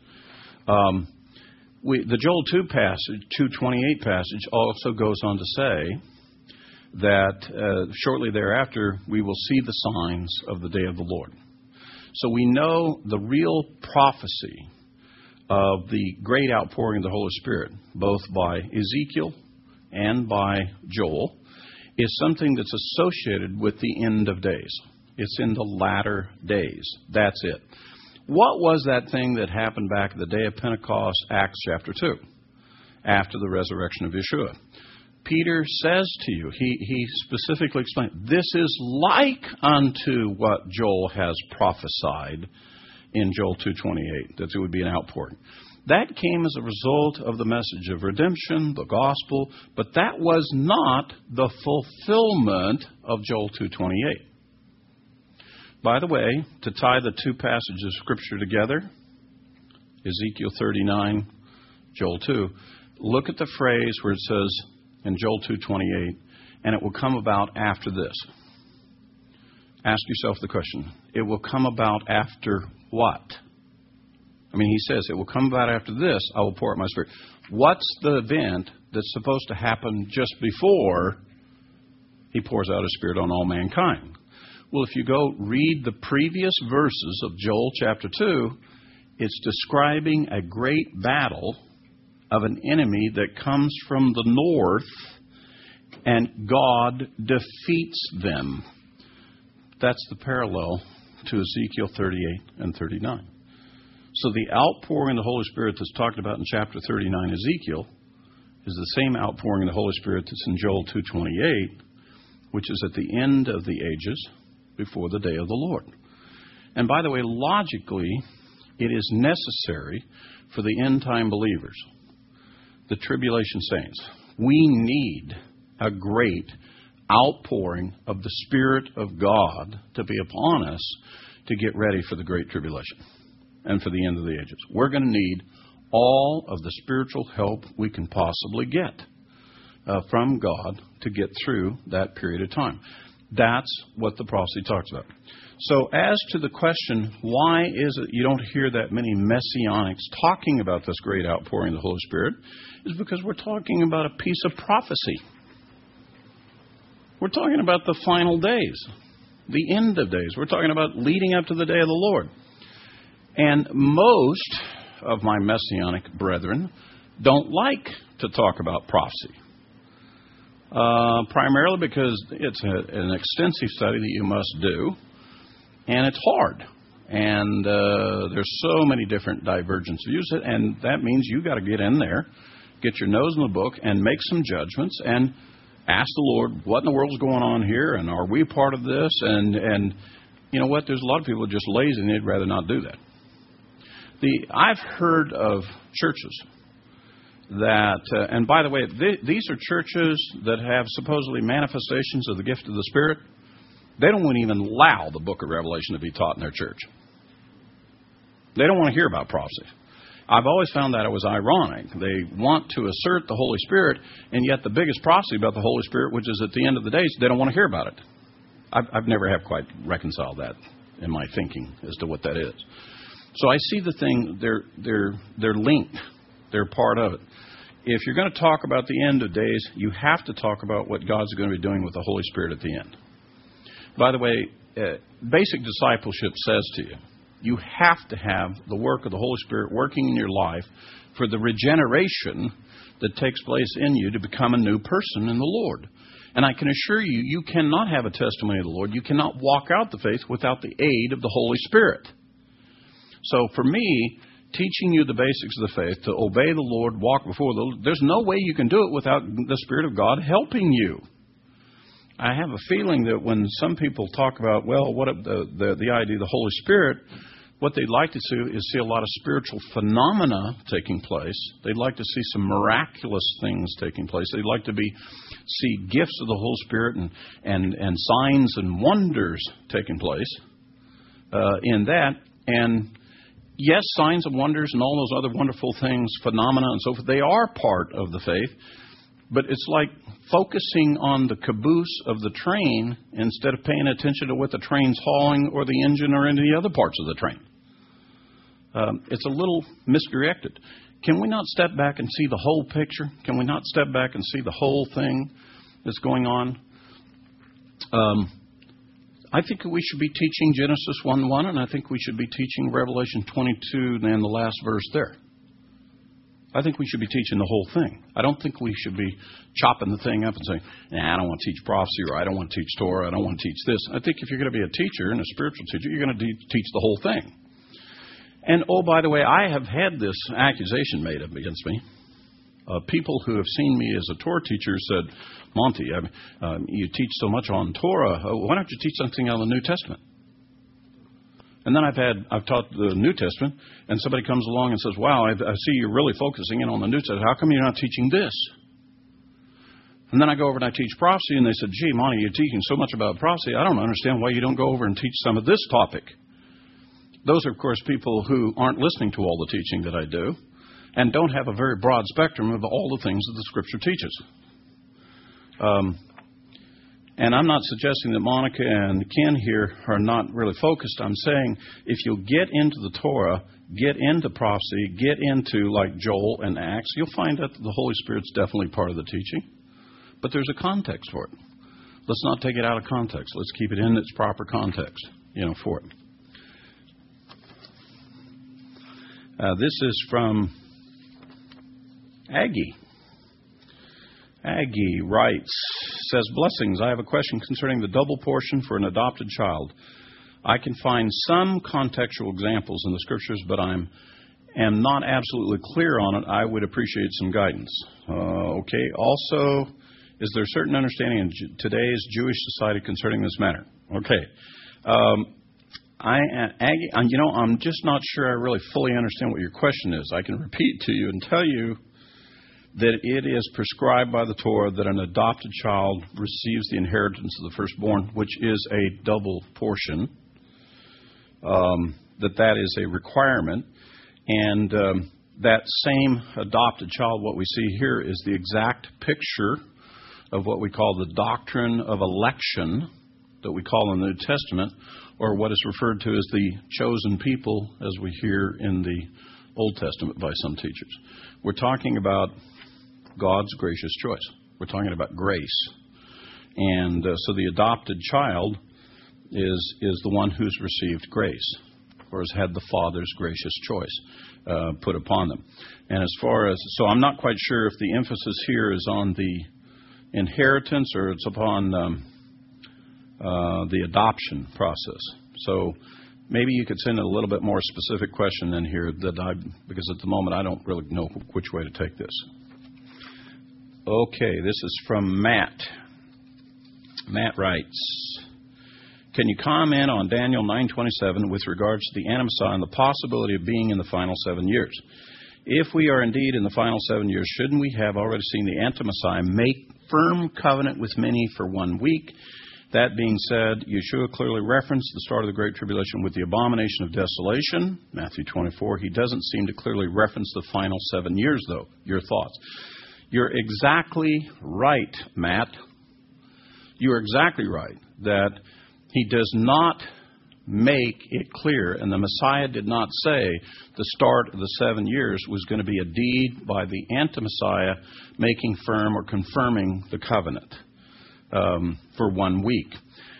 The Joel 2:28 passage also goes on to say that shortly thereafter we will see the signs of the day of the Lord. So we know the real prophecy of the great outpouring of the Holy Spirit, both by Ezekiel and by Joel, is something that's associated with the end of days. It's in the latter days. That's it. What was that thing that happened back at the day of Pentecost, Acts chapter 2, after the resurrection of Yeshua? Peter says to you, he specifically explained, this is like unto what Joel has prophesied in Joel 2:28, that there would be an outpouring. That came as a result of the message of redemption, the gospel, but that was not the fulfillment of Joel 2:28. By the way, to tie the two passages of Scripture together, Ezekiel 39, Joel 2, look at the phrase where it says in Joel 2:28, and it will come about after this. Ask yourself the question, it will come about after what? I mean, he says, it will come about after this, I will pour out my Spirit. What's the event that's supposed to happen just before He pours out His Spirit on all mankind? Well, if you go read the previous verses of Joel chapter 2, it's describing a great battle of an enemy that comes from the north, and God defeats them. That's the parallel to Ezekiel 38 and 39. So the outpouring of the Holy Spirit that's talked about in chapter 39 Ezekiel is the same outpouring of the Holy Spirit that's in Joel 2:28, which is at the end of the ages before the day of the Lord. And by the way, logically, it is necessary for the end-time believers, the tribulation saints. We need a great outpouring of the Spirit of God to be upon us to get ready for the Great Tribulation and for the end of the ages. We're going to need all of the spiritual help we can possibly get from God to get through that period of time. That's what the prophecy talks about. So as to the question, why is it you don't hear that many messianics talking about this great outpouring of the Holy Spirit, is because we're talking about a piece of prophecy. We're talking about the final days, the end of days. We're talking about leading up to the day of the Lord. And most of my messianic brethren don't like to talk about prophecy. Primarily because it's an extensive study that you must do, and it's hard. And there's so many different divergent views, and that means you got to get in there, get your nose in the book, and make some judgments, and ask the Lord, what in the world's going on here, and are we part of this? And you know what? There's a lot of people who are just lazy, and they'd rather not do that. I've heard of churches that, and by the way, these are churches that have supposedly manifestations of the gift of the Spirit. They don't even allow the book of Revelation to be taught in their church. They don't want to hear about prophecy. I've always found that it was ironic. They want to assert the Holy Spirit, and yet the biggest prophecy about the Holy Spirit, which is at the end of the days, they don't want to hear about it. I've never have quite reconciled that in my thinking as to what that is. So I see the thing, they're linked. They're part of it. If you're going to talk about the end of days, you have to talk about what God's going to be doing with the Holy Spirit at the end. By the way, basic discipleship says to you, you have to have the work of the Holy Spirit working in your life for the regeneration that takes place in you to become a new person in the Lord. And I can assure you, you cannot have a testimony of the Lord. You cannot walk out the faith without the aid of the Holy Spirit. So for me, teaching you the basics of the faith, to obey the Lord, walk before the Lord, there's no way you can do it without the Spirit of God helping you. I have a feeling that when some people talk about, well, what the idea of the Holy Spirit, what they'd like to see is a lot of spiritual phenomena taking place. They'd like to see some miraculous things taking place. They'd like to see gifts of the Holy Spirit and signs and wonders taking place in that. And yes, signs and wonders and all those other wonderful things, phenomena and so forth, they are part of the faith. But it's like focusing on the caboose of the train instead of paying attention to what the train's hauling or the engine or any other parts of the train. It's a little misdirected. Can we not step back and see the whole picture? Can we not step back and see the whole thing that's going on? I think we should be teaching Genesis 1:1, and I think we should be teaching Revelation 22 and the last verse there. I think we should be teaching the whole thing. I don't think we should be chopping the thing up and saying, I don't want to teach prophecy, or I don't want to teach Torah, I don't want to teach this. I think if you're going to be a teacher and a spiritual teacher, you're going to teach the whole thing. And, oh, by the way, I have had this accusation made up against me. People who have seen me as a Torah teacher said, Monty, you teach so much on Torah, why don't you teach something on the New Testament? And then I've taught the New Testament, and somebody comes along and says, wow, I see you're really focusing in on the New Testament. How come you're not teaching this? And then I go over and I teach prophecy, and they said, gee, Monty, you're teaching so much about prophecy, I don't understand why you don't go over and teach some of this topic. Those are, of course, people who aren't listening to all the teaching that I do and don't have a very broad spectrum of all the things that the Scripture teaches. And I'm not suggesting that Monica and Ken here are not really focused. I'm saying if you'll get into the Torah, get into prophecy, get into like Joel and Acts, you'll find out that the Holy Spirit's definitely part of the teaching. But there's a context for it. Let's not take it out of context. Let's keep it in its proper context, for it. This is from Aggie writes, says, blessings, I have a question concerning the double portion for an adopted child. I can find some contextual examples in the Scriptures, but am not absolutely clear on it. I would appreciate some guidance. Okay. Also, is there a certain understanding in today's Jewish society concerning this matter? Okay. Aggie, I'm just not sure I really fully understand what your question is. I can repeat to you and tell you that it is prescribed by the Torah that an adopted child receives the inheritance of the firstborn, which is a double portion, that is a requirement. And that same adopted child, what we see here, is the exact picture of what we call the doctrine of election that we call in the New Testament, or what is referred to as the chosen people, as we hear in the Old Testament by some teachers. We're talking about God's gracious choice. We're talking about grace. And so the adopted child is the one who's received grace, or has had the Father's gracious choice put upon them. And as far as, so I'm not quite sure if the emphasis here is on the inheritance or it's upon the adoption process. So maybe you could send a little bit more specific question in here because at the moment I don't really know which way to take this. Okay, this is from Matt. Matt writes, can you comment on Daniel 9:27 with regards to the Anamasa and the possibility of being in the final 7 years? If we are indeed in the final 7 years, shouldn't we have already seen the Anti-Messiah make firm covenant with many for 1 week? That being said, Yeshua clearly referenced the start of the Great Tribulation with the abomination of desolation, Matthew 24. He doesn't seem to clearly reference the final 7 years, though. Your thoughts? You're exactly right, Matt. You are exactly right that he does not make it clear, and the Messiah did not say the start of the 7 years was going to be a deed by the Anti-Messiah making firm or confirming the covenant for 1 week.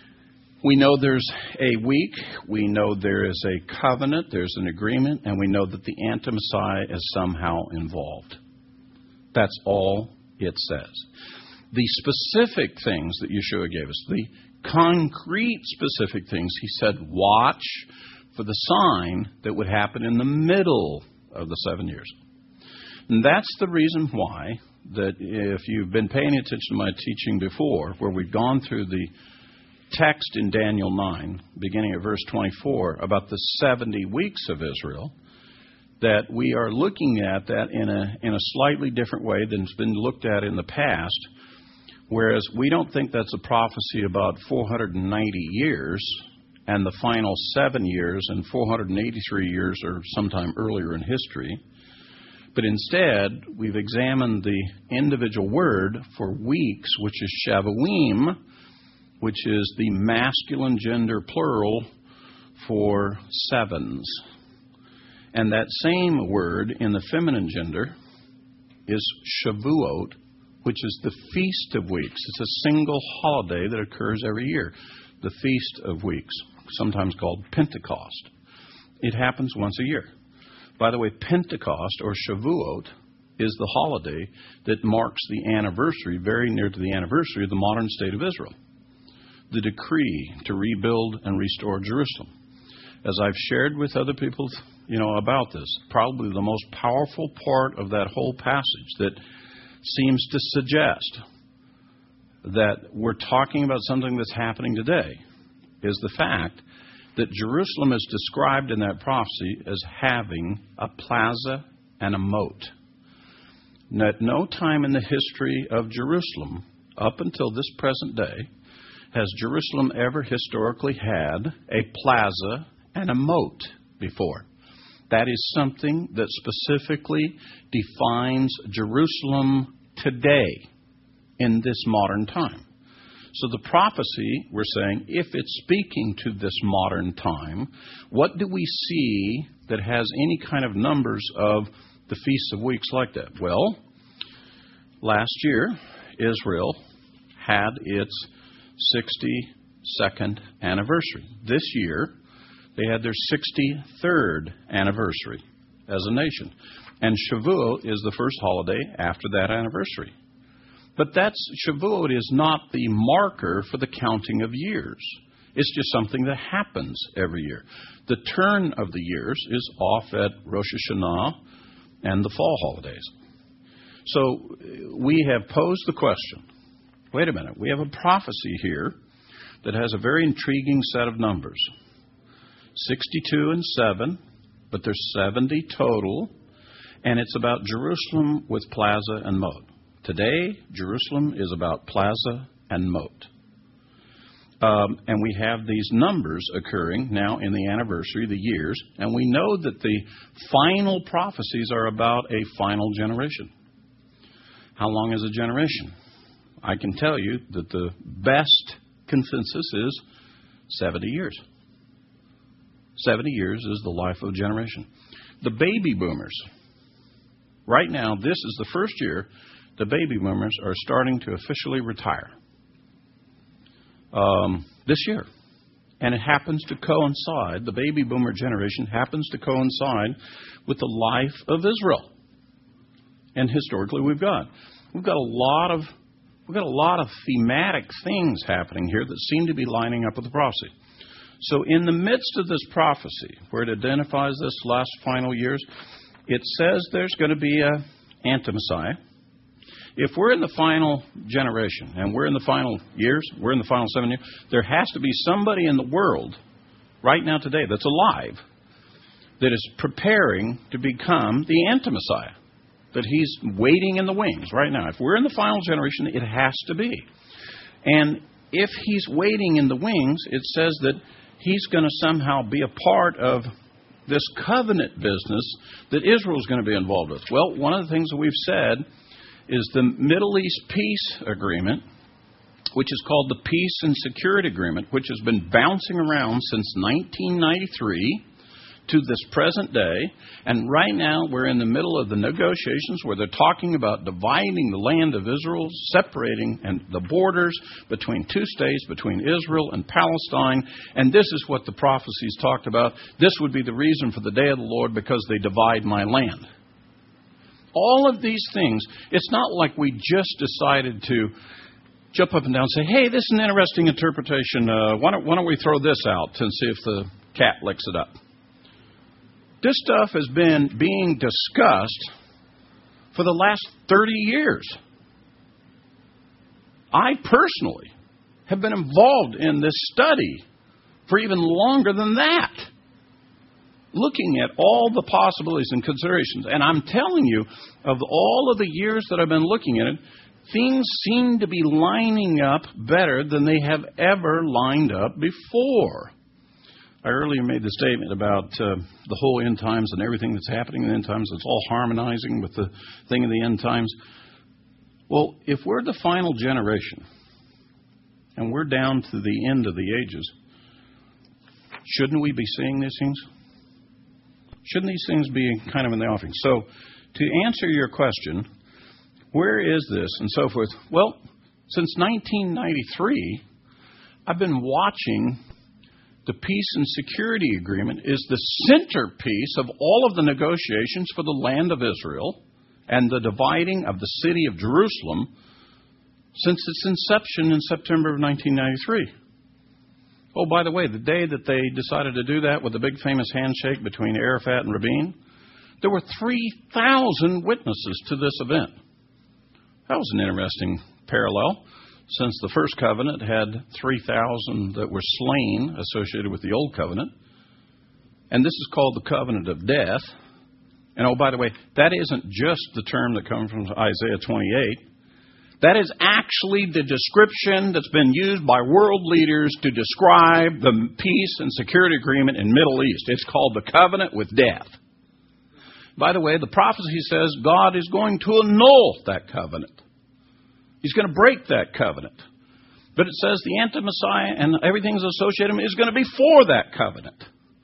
We know there's a week, we know there is a covenant, there's an agreement, and we know that the Anti-Messiah is somehow involved. That's all it says. The specific things that Yeshua gave us, the concrete specific things, he said, watch for the sign that would happen in the middle of the 7 years. And that's the reason why that if you've been paying attention to my teaching before, where we've gone through the text in Daniel 9, beginning at verse 24, about the 70 weeks of Israel, that we are looking at that in a slightly different way than it's been looked at in the past, whereas we don't think that's a prophecy about 490 years and the final 7 years and 483 years or sometime earlier in history. But instead, we've examined the individual word for weeks, which is Shavuim, which is the masculine gender plural for sevens. And that same word in the feminine gender is Shavuot, which is the Feast of Weeks. It's a single holiday that occurs every year, the Feast of Weeks, sometimes called Pentecost. It happens once a year. By the way, Pentecost, or Shavuot, is the holiday that marks the anniversary, very near to the anniversary of the modern state of Israel, the decree to rebuild and restore Jerusalem. As I've shared with other people, about this, probably the most powerful part of that whole passage that seems to suggest that we're talking about something that's happening today is the fact that Jerusalem is described in that prophecy as having a plaza and a moat. And at no time in the history of Jerusalem, up until this present day, has Jerusalem ever historically had a plaza and a moat before. That is something that specifically defines Jerusalem today in this modern time. So the prophecy, we're saying, if it's speaking to this modern time, what do we see that has any kind of numbers of the Feasts of Weeks like that? Well, last year, Israel had its 62nd anniversary. This year, they had their 63rd anniversary as a nation. And Shavuot is the first holiday after that anniversary. But Shavuot is not the marker for the counting of years. It's just something that happens every year. The turn of the years is off at Rosh Hashanah and the fall holidays. So we have posed the question, wait a minute, we have a prophecy here that has a very intriguing set of numbers. 62 and 7, but there's 70 total, and it's about Jerusalem with plaza and moat. Today, Jerusalem is about plaza and moat. And we have these numbers occurring now in the anniversary, the years, and we know that the final prophecies are about a final generation. How long is a generation? I can tell you that the best consensus is 70 years. 70 years is the life of a generation. The baby boomers, right now, this is the first year the baby boomers are starting to officially retire. This year. And it happens to coincide, the baby boomer generation happens to coincide with the life of Israel. And historically we've got a lot of thematic things happening here that seem to be lining up with the prophecy. So in the midst of this prophecy, where it identifies this last final years, it says there's going to be an anti-Messiah. If we're in the final generation, and we're in the final years, we're in the final 7 years, there has to be somebody in the world right now today that's alive that is preparing to become the anti-Messiah, that he's waiting in the wings right now. If we're in the final generation, it has to be. And if he's waiting in the wings, it says that he's going to somehow be a part of this covenant business that Israel's going to be involved with. Well, one of the things that we've said is the Middle East Peace Agreement, which is called the Peace and Security Agreement, which has been bouncing around since 1993 to this present day. And right now we're in the middle of the negotiations where they're talking about dividing the land of Israel, separating and the borders between two states, between Israel and Palestine. And this is what the prophecies talked about. This would be the reason for the day of the Lord, because they divide my land. All of these things, it's not like we just decided to jump up and down and say, hey, this is an interesting interpretation. Why don't we throw this out and see if the cat licks it up? This stuff has been being discussed for the last 30 years. I personally have been involved in this study for even longer than that, looking at all the possibilities and considerations. And I'm telling you, of all of the years that I've been looking at it, things seem to be lining up better than they have ever lined up before. I earlier made the statement about the whole end times and everything that's happening in the end times. It's all harmonizing with the thing of the end times. Well, if we're the final generation and we're down to the end of the ages, shouldn't we be seeing these things? Shouldn't these things be kind of in the offing? So, to answer your question, where is this and so forth? Well, since 1993, I've been watching the Peace and Security Agreement is the centerpiece of all of the negotiations for the land of Israel and the dividing of the city of Jerusalem since its inception in September of 1993. Oh, by the way, the day that they decided to do that with the big famous handshake between Arafat and Rabin, there were 3,000 witnesses to this event. That was an interesting parallel, since the first covenant had 3,000 that were slain associated with the old covenant. And this is called the covenant of death. And oh, by the way, that isn't just the term that comes from Isaiah 28. That is actually the description that's been used by world leaders to describe the peace and security agreement in Middle East. It's called the covenant with death. By the way, the prophecy says God is going to annul that covenant. He's going to break that covenant. But it says the anti-Messiah and everything that's associated with him is going to be for that covenant.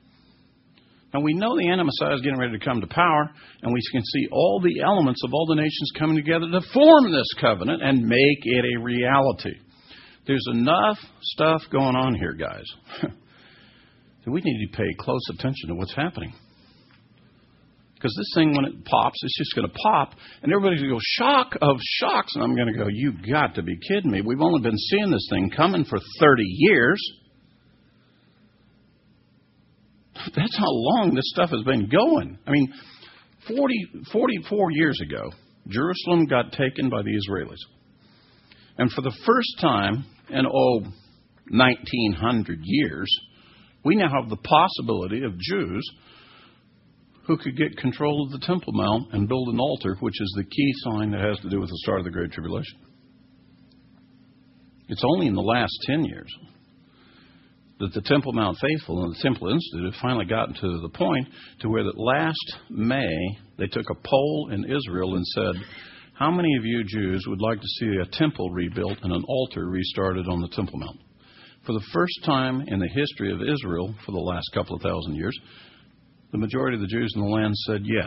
And we know the anti-Messiah is getting ready to come to power, and we can see all the elements of all the nations coming together to form this covenant and make it a reality. There's enough stuff going on here, guys, that we need to pay close attention to what's happening. Because this thing, when it pops, it's just going to pop, and everybody's going to go, shock of shocks. And I'm going to go, you got to be kidding me. We've only been seeing this thing coming for 30 years. That's how long this stuff has been going. I mean, 44 years ago, Jerusalem got taken by the Israelis. And for the first time in, 1900 years, we now have the possibility of Jews who could get control of the Temple Mount and build an altar, which is the key sign that has to do with the start of the Great Tribulation. It's only in the last 10 years that the Temple Mount faithful and the Temple Institute have finally gotten to the point to where that last May they took a poll in Israel and said, how many of you Jews would like to see a temple rebuilt and an altar restarted on the Temple Mount? For the first time in the history of Israel for the last couple of thousand years, the majority of the Jews in the land said yes.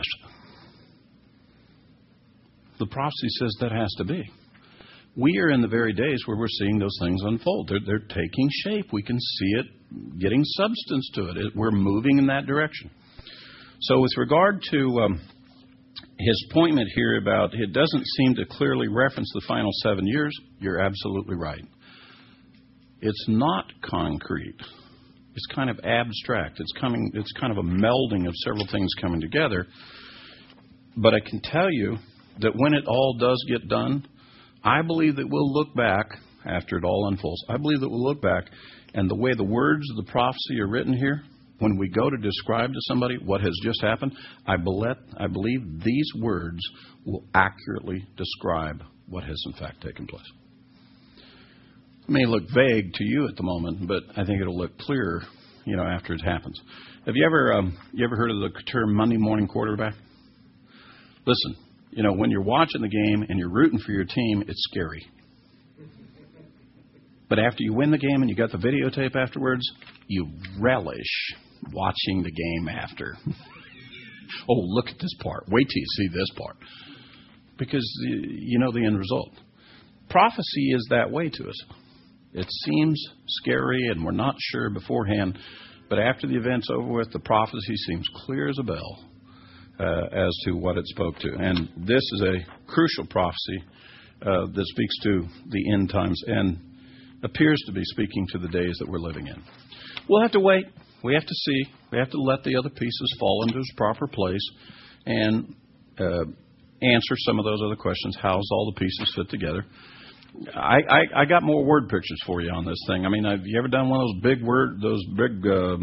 The prophecy says that has to be. We are in the very days where we're seeing those things unfold. They're taking shape. We can see it getting substance to it. We're moving in that direction. So with regard to his appointment here about it doesn't seem to clearly reference the final 7 years, you're absolutely right. It's not concrete. It's kind of abstract. It's kind of a melding of several things coming together. But I can tell you that when it all does get done, I believe that we'll look back after it all unfolds. I believe that we'll look back, and the way the words of the prophecy are written here, when we go to describe to somebody what has just happened, I believe these words will accurately describe what has in fact taken place. It may look vague to you at the moment, but I think it'll look clearer, after it happens. Have you ever heard of the term Monday morning quarterback? Listen, when you're watching the game and you're rooting for your team, it's scary. But after you win the game and you got the videotape afterwards, you relish watching the game after. Oh, look at this part. Wait till you see this part. Because you know the end result. Prophecy is that way to us. It seems scary and we're not sure beforehand, but after the event's over with, the prophecy seems clear as a bell as to what it spoke to. And this is a crucial prophecy that speaks to the end times and appears to be speaking to the days that we're living in. We'll have to wait. We have to see. We have to let the other pieces fall into its proper place and answer some of those other questions. How's all the pieces fit together? I got more word pictures for you on this thing. I mean, have you ever done one of those big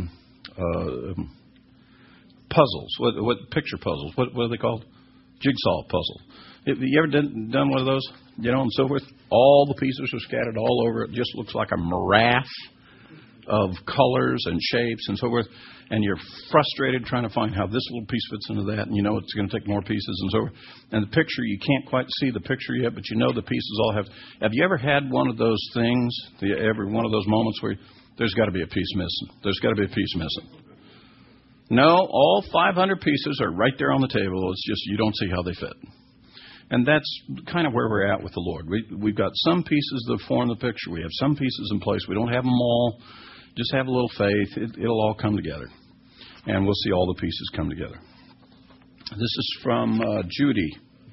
puzzles? What picture puzzles? What are they called? Jigsaw puzzle. Have you ever done one of those? And so forth. All the pieces are scattered all over. It just looks like a morass of colors and shapes and so forth. And you're frustrated trying to find how this little piece fits into that. And it's going to take more pieces and so forth. And the picture, you can't quite see the picture yet, but the pieces all have. Have you ever had one of those things, every one of those moments where there's got to be a piece missing? There's got to be a piece missing. No, all 500 pieces are right there on the table. It's just you don't see how they fit. And that's kind of where we're at with the Lord. We've got some pieces that form the picture. We have some pieces in place. We don't have them all. Just have a little faith. It'll all come together. And we'll see all the pieces come together. This is from Judy.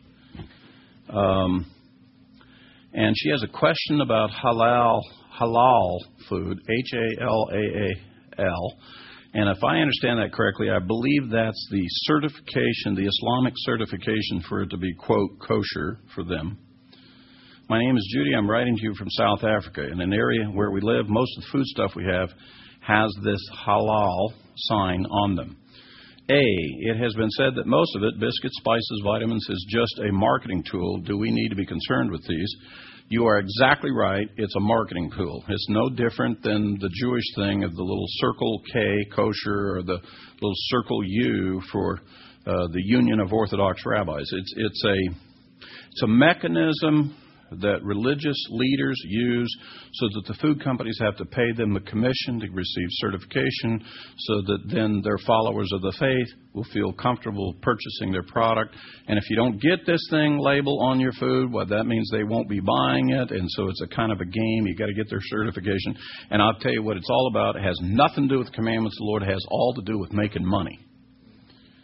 And she has a question about halal food, H-A-L-A-A-L. And if I understand that correctly, I believe that's the certification, the Islamic certification for it to be, quote, kosher for them. My name is Judy. I'm writing to you from South Africa. In an area where we live, most of the food stuff we have has this halal sign on them. It has been said that most of it, biscuits, spices, vitamins, is just a marketing tool. Do we need to be concerned with these? You are exactly right. It's a marketing tool. It's no different than the Jewish thing of the little circle K, kosher, or the little circle U for the Union of Orthodox Rabbis. It's a mechanism that religious leaders use so that the food companies have to pay them a commission to receive certification so that then their followers of the faith will feel comfortable purchasing their product. And if you don't get this thing label on your food, well, that means they won't be buying it. And so it's a kind of a game. You got to get their certification. And I'll tell you what it's all about. It has nothing to do with the commandments of the Lord. It has all to do with making money.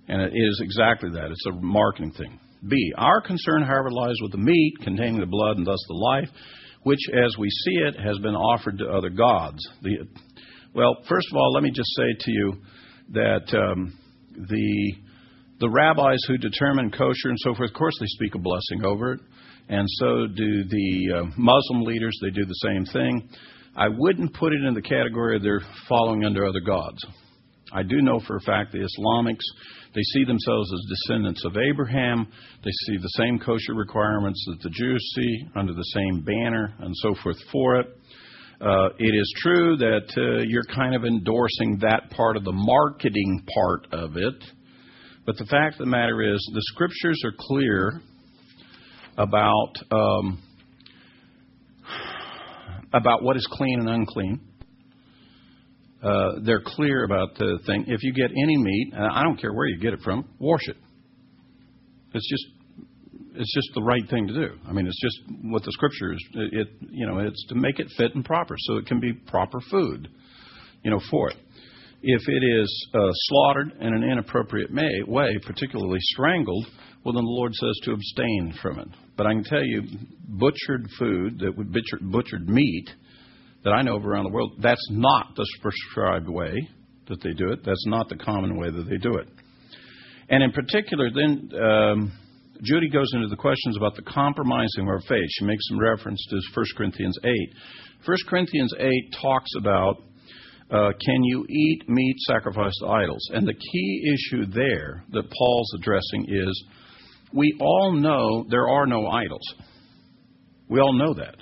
And it is exactly that. It's a marketing thing. B, our concern, however, lies with the meat containing the blood and thus the life, which, as we see it, has been offered to other gods. Well, first of all, let me just say to you that the rabbis who determine kosher and so forth, of course, they speak a blessing over it, and so do the Muslim leaders. They do the same thing. I wouldn't put it in the category of they're following under other gods. I do know for a fact the Islamics, they see themselves as descendants of Abraham. They see the same kosher requirements that the Jews see under the same banner and so forth for it. It is true that you're kind of endorsing that part of the marketing part of it. But the fact of the matter is the Scriptures are clear about what is clean and unclean. They're clear about the thing. If you get any meat, I don't care where you get it from, wash it. It's just the right thing to do. I mean, it's just what the Scriptures. It's to make it fit and proper, so it can be proper food, for it. If it is slaughtered in an inappropriate way, particularly strangled, well, then the Lord says to abstain from it. But I can tell you, butchered food, butchered meat that I know of around the world, that's not the prescribed way that they do it. That's not the common way that they do it. And in particular, then Judy goes into the questions about the compromising of our faith. She makes some reference to 1 Corinthians 8. 1 Corinthians 8 talks about can you eat meat sacrificed to idols? And the key issue there that Paul's addressing is we all know there are no idols. We all know that.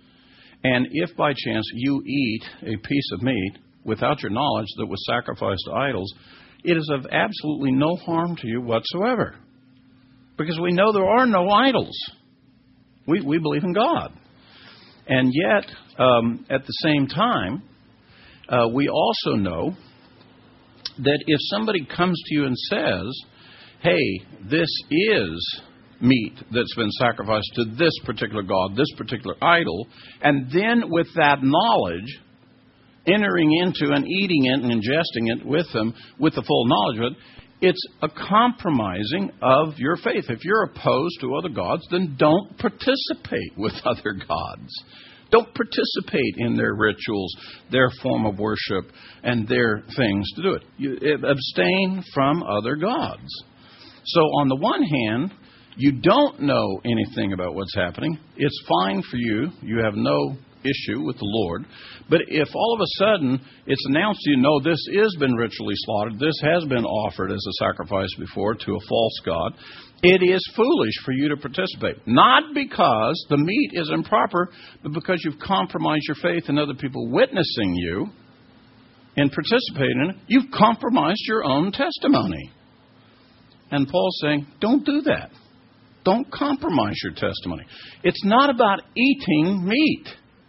And if by chance you eat a piece of meat without your knowledge that was sacrificed to idols, it is of absolutely no harm to you whatsoever. Because we know there are no idols. We believe in God. And yet, at the same time, we also know that if somebody comes to you and says, hey, this is meat that's been sacrificed to this particular god, this particular idol, and then with that knowledge, entering into and eating it and ingesting it with them with the full knowledge of it, it's a compromising of your faith. If you're opposed to other gods, then don't participate with other gods. Don't participate in their rituals, their form of worship, and their things to do it. You abstain from other gods. So on the one hand, you don't know anything about what's happening. It's fine for you. You have no issue with the Lord. But if all of a sudden it's announced to you, no, this has been ritually slaughtered, this has been offered as a sacrifice before to a false god, it is foolish for you to participate. Not because the meat is improper, but because you've compromised your faith and other people witnessing you and participating in it. You've compromised your own testimony. And Paul's saying, don't do that. Don't compromise your testimony. It's not about eating meat.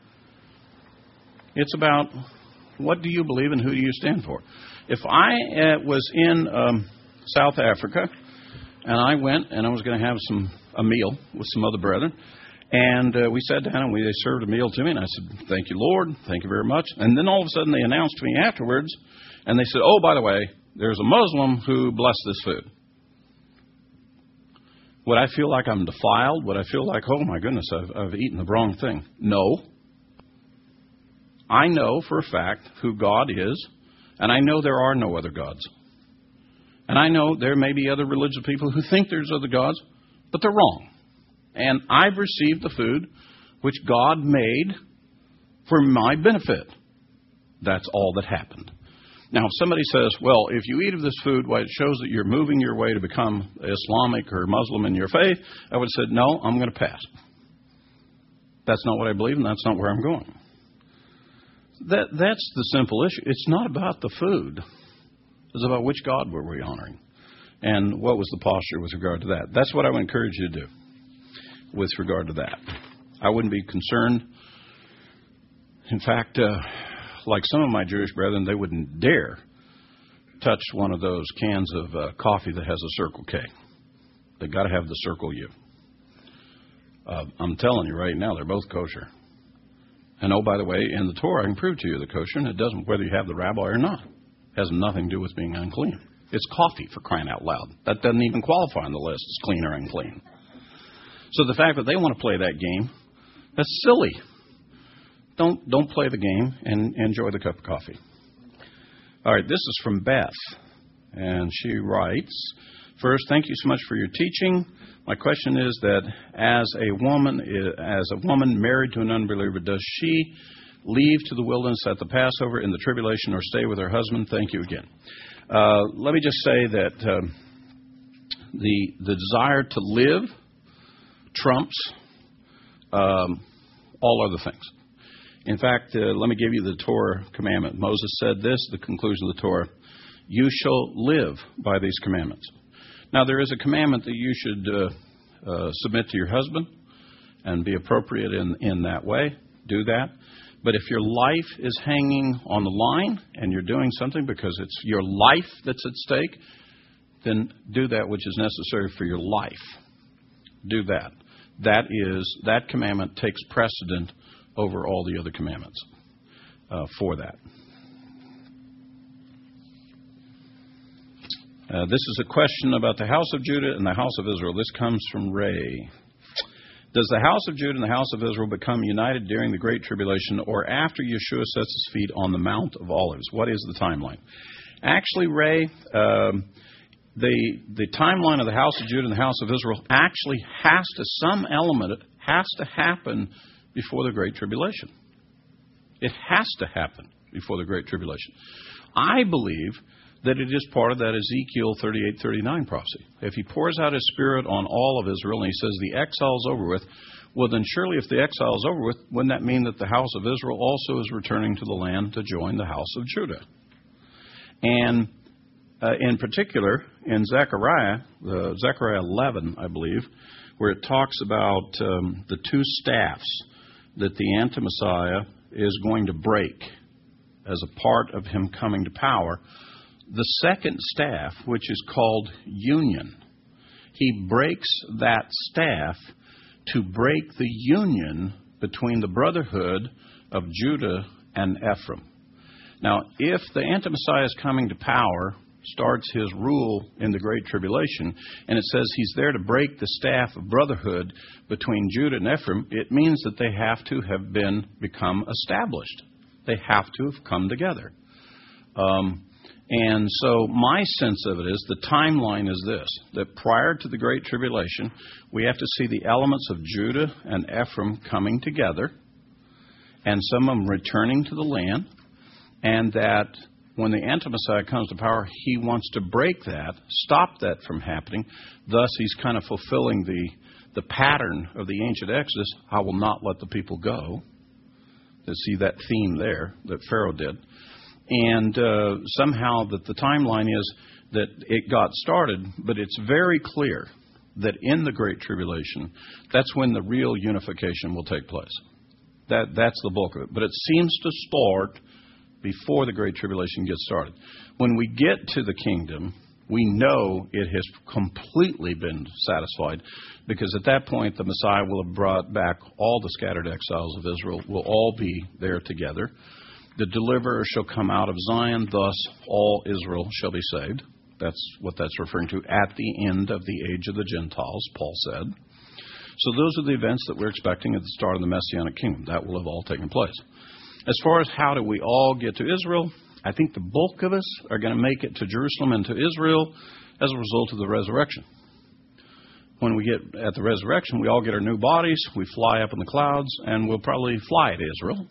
It's about what do you believe and who do you stand for. If I was in South Africa and I went and I was going to have a meal with some other brethren, and we sat down and they served a meal to me, and I said, thank you, Lord, thank you very much. And then all of a sudden they announced to me afterwards, and they said, oh, by the way, there's a Muslim who blessed this food. Would I feel like I'm defiled? Would I feel like, oh, my goodness, I've eaten the wrong thing? No. I know for a fact who God is, and I know there are no other gods. And I know there may be other religious people who think there's other gods, but they're wrong. And I've received the food which God made for my benefit. That's all that happened. Now, if somebody says, well, if you eat of this food, well, it shows that you're moving your way to become Islamic or Muslim in your faith, I would have said, no, I'm going to pass. That's not what I believe, and that's not where I'm going. That's the simple issue. It's not about the food. It's about which God were we honoring and what was the posture with regard to that. That's what I would encourage you to do with regard to that. I wouldn't be concerned. In fact, like some of my Jewish brethren, they wouldn't dare touch one of those cans of coffee that has a Circle K. They've got to have the Circle U. I'm telling you right now, they're both kosher. And oh, by the way, in the Torah, I can prove to you the kosher, and it doesn't whether you have the rabbi or not. It has nothing to do with being unclean. It's coffee, for crying out loud. That doesn't even qualify on the list as clean or unclean. So the fact that they want to play that game, that's silly. Don't play the game and enjoy the cup of coffee. All right, this is from Beth, and she writes, first, thank you so much for your teaching. My question is that as a woman married to an unbeliever, does she leave to the wilderness at the Passover in the tribulation or stay with her husband? Thank you again. Let me just say that the desire to live trumps all other things. In fact, let me give you the Torah commandment. Moses said this, the conclusion of the Torah, you shall live by these commandments. Now, there is a commandment that you should submit to your husband and be appropriate in that way. Do that. But if your life is hanging on the line and you're doing something because it's your life that's at stake, then do that which is necessary for your life. Do that. That commandment takes precedent over all the other commandments for that. This is a question about the house of Judah and the house of Israel. This comes from Ray. Does the house of Judah and the house of Israel become united during the Great Tribulation or after Yeshua sets his feet on the Mount of Olives? What is the timeline? Actually, Ray, the timeline of the house of Judah and the house of Israel actually some element has to happen before the Great Tribulation. It has to happen before the Great Tribulation. I believe that it is part of that Ezekiel 38:39 prophecy. If he pours out his Spirit on all of Israel, and he says the exile is over with, well then surely if the exile is over with, wouldn't that mean that the house of Israel also is returning to the land to join the house of Judah? And in particular, in Zechariah 11, I believe, where it talks about the two staffs that the anti-Messiah is going to break as a part of him coming to power, the second staff, which is called union, he breaks that staff to break the union between the brotherhood of Judah and Ephraim. Now, if the anti-Messiah is coming to power, starts his rule in the Great Tribulation, and it says he's there to break the staff of brotherhood between Judah and Ephraim, it means that they have to have become established. They have to have come together. And so my sense of it is the timeline is this, that prior to the Great Tribulation, we have to see the elements of Judah and Ephraim coming together, and some of them returning to the land, and that when the anti-Messiah comes to power, he wants to break that, stop that from happening. Thus, he's kind of fulfilling the pattern of the ancient Exodus, I will not let the people go. To see that theme there that Pharaoh did. And somehow that the timeline is that it got started, but it's very clear that in the Great Tribulation, that's when the real unification will take place. That's the bulk of it. But it seems to start before the Great Tribulation gets started. When we get to the kingdom, we know it has completely been satisfied, because at that point the Messiah will have brought back all the scattered exiles of Israel, will all be there together. The deliverer shall come out of Zion, thus all Israel shall be saved. That's what that's referring to, at the end of the age of the Gentiles, Paul said. So those are the events that we're expecting at the start of the Messianic kingdom. That will have all taken place. As far as how do we all get to Israel, I think the bulk of us are going to make it to Jerusalem and to Israel as a result of the resurrection. When we get at the resurrection, we all get our new bodies, we fly up in the clouds, and we'll probably fly to Israel.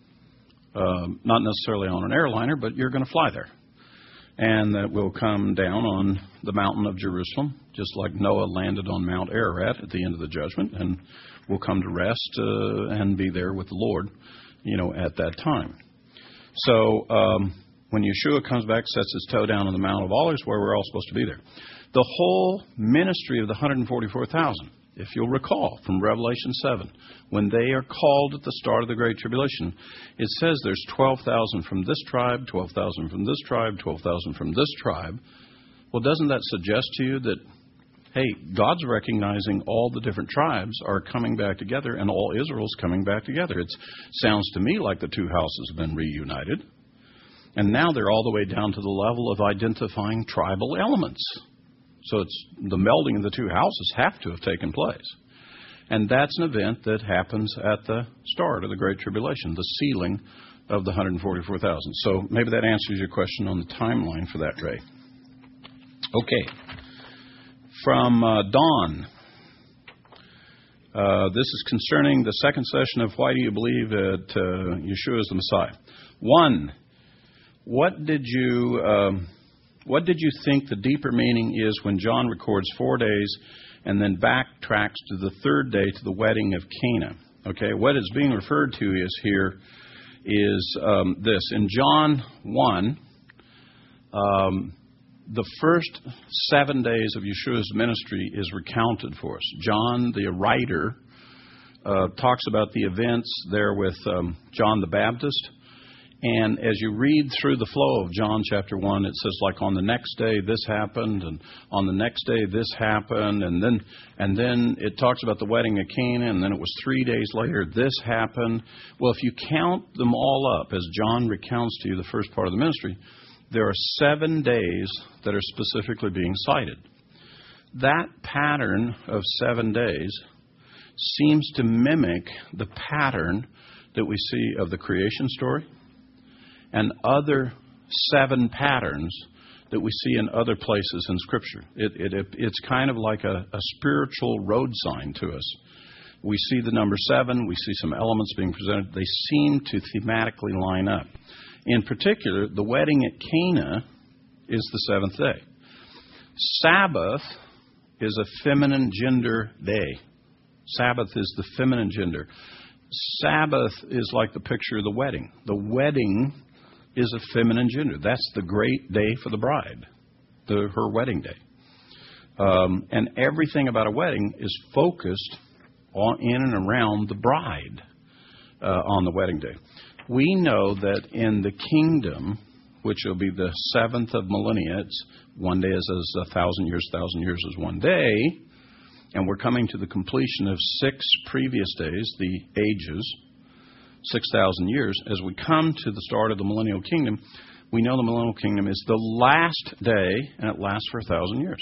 Not necessarily on an airliner, but you're going to fly there. And that will come down on the mountain of Jerusalem, just like Noah landed on Mount Ararat at the end of the judgment, and we'll come to rest and be there with the Lord, at that time. So when Yeshua comes back, sets his toe down on the Mount of Olives, where we're all supposed to be there. The whole ministry of the 144,000, if you'll recall from Revelation 7, when they are called at the start of the Great Tribulation, it says there's 12,000 from this tribe, 12,000 from this tribe, 12,000 from this tribe. Well, doesn't that suggest to you that, hey, God's recognizing all the different tribes are coming back together and all Israel's coming back together? It sounds to me like the two houses have been reunited. And now they're all the way down to the level of identifying tribal elements. So it's the melding of the two houses have to have taken place. And that's an event that happens at the start of the Great Tribulation, the sealing of the 144,000. So maybe that answers your question on the timeline for that, Ray. Okay. From Dawn. This is concerning the second session of why do you believe that Yeshua is the Messiah. 1. What did you think the deeper meaning is when John records 4 days and then backtracks to the third day to the wedding of Cana? Okay, what is being referred to is this. In John 1, the first 7 days of Yeshua's ministry is recounted for us. John, the writer, talks about the events there with John the Baptist. And as you read through the flow of John chapter 1, it says, like, on the next day this happened, and on the next day this happened, and then it talks about the wedding of Cana, and then it was 3 days later this happened. Well, if you count them all up, as John recounts to you the first part of the ministry, there are 7 days that are specifically being cited. That pattern of 7 days seems to mimic the pattern that we see of the creation story and other 7 patterns that we see in other places in Scripture. It's kind of like a spiritual road sign to us. We see the number 7. We see some elements being presented. They seem to thematically line up. In particular, the wedding at Cana is the 7th day. Sabbath is a feminine gender day. Sabbath is the feminine gender. Sabbath is like the picture of the wedding. The wedding is a feminine gender. That's the great day for the bride, her wedding day. And everything about a wedding is focused in and around the bride on the wedding day. We know that in the kingdom, which will be the 7th of millennia, it's 1 day is as 1,000 years, 1,000 years is 1 day, and we're coming to the completion of 6 previous days, the ages, 6,000 years. As we come to the start of the millennial kingdom, we know the millennial kingdom is the last day, and it lasts for 1,000 years.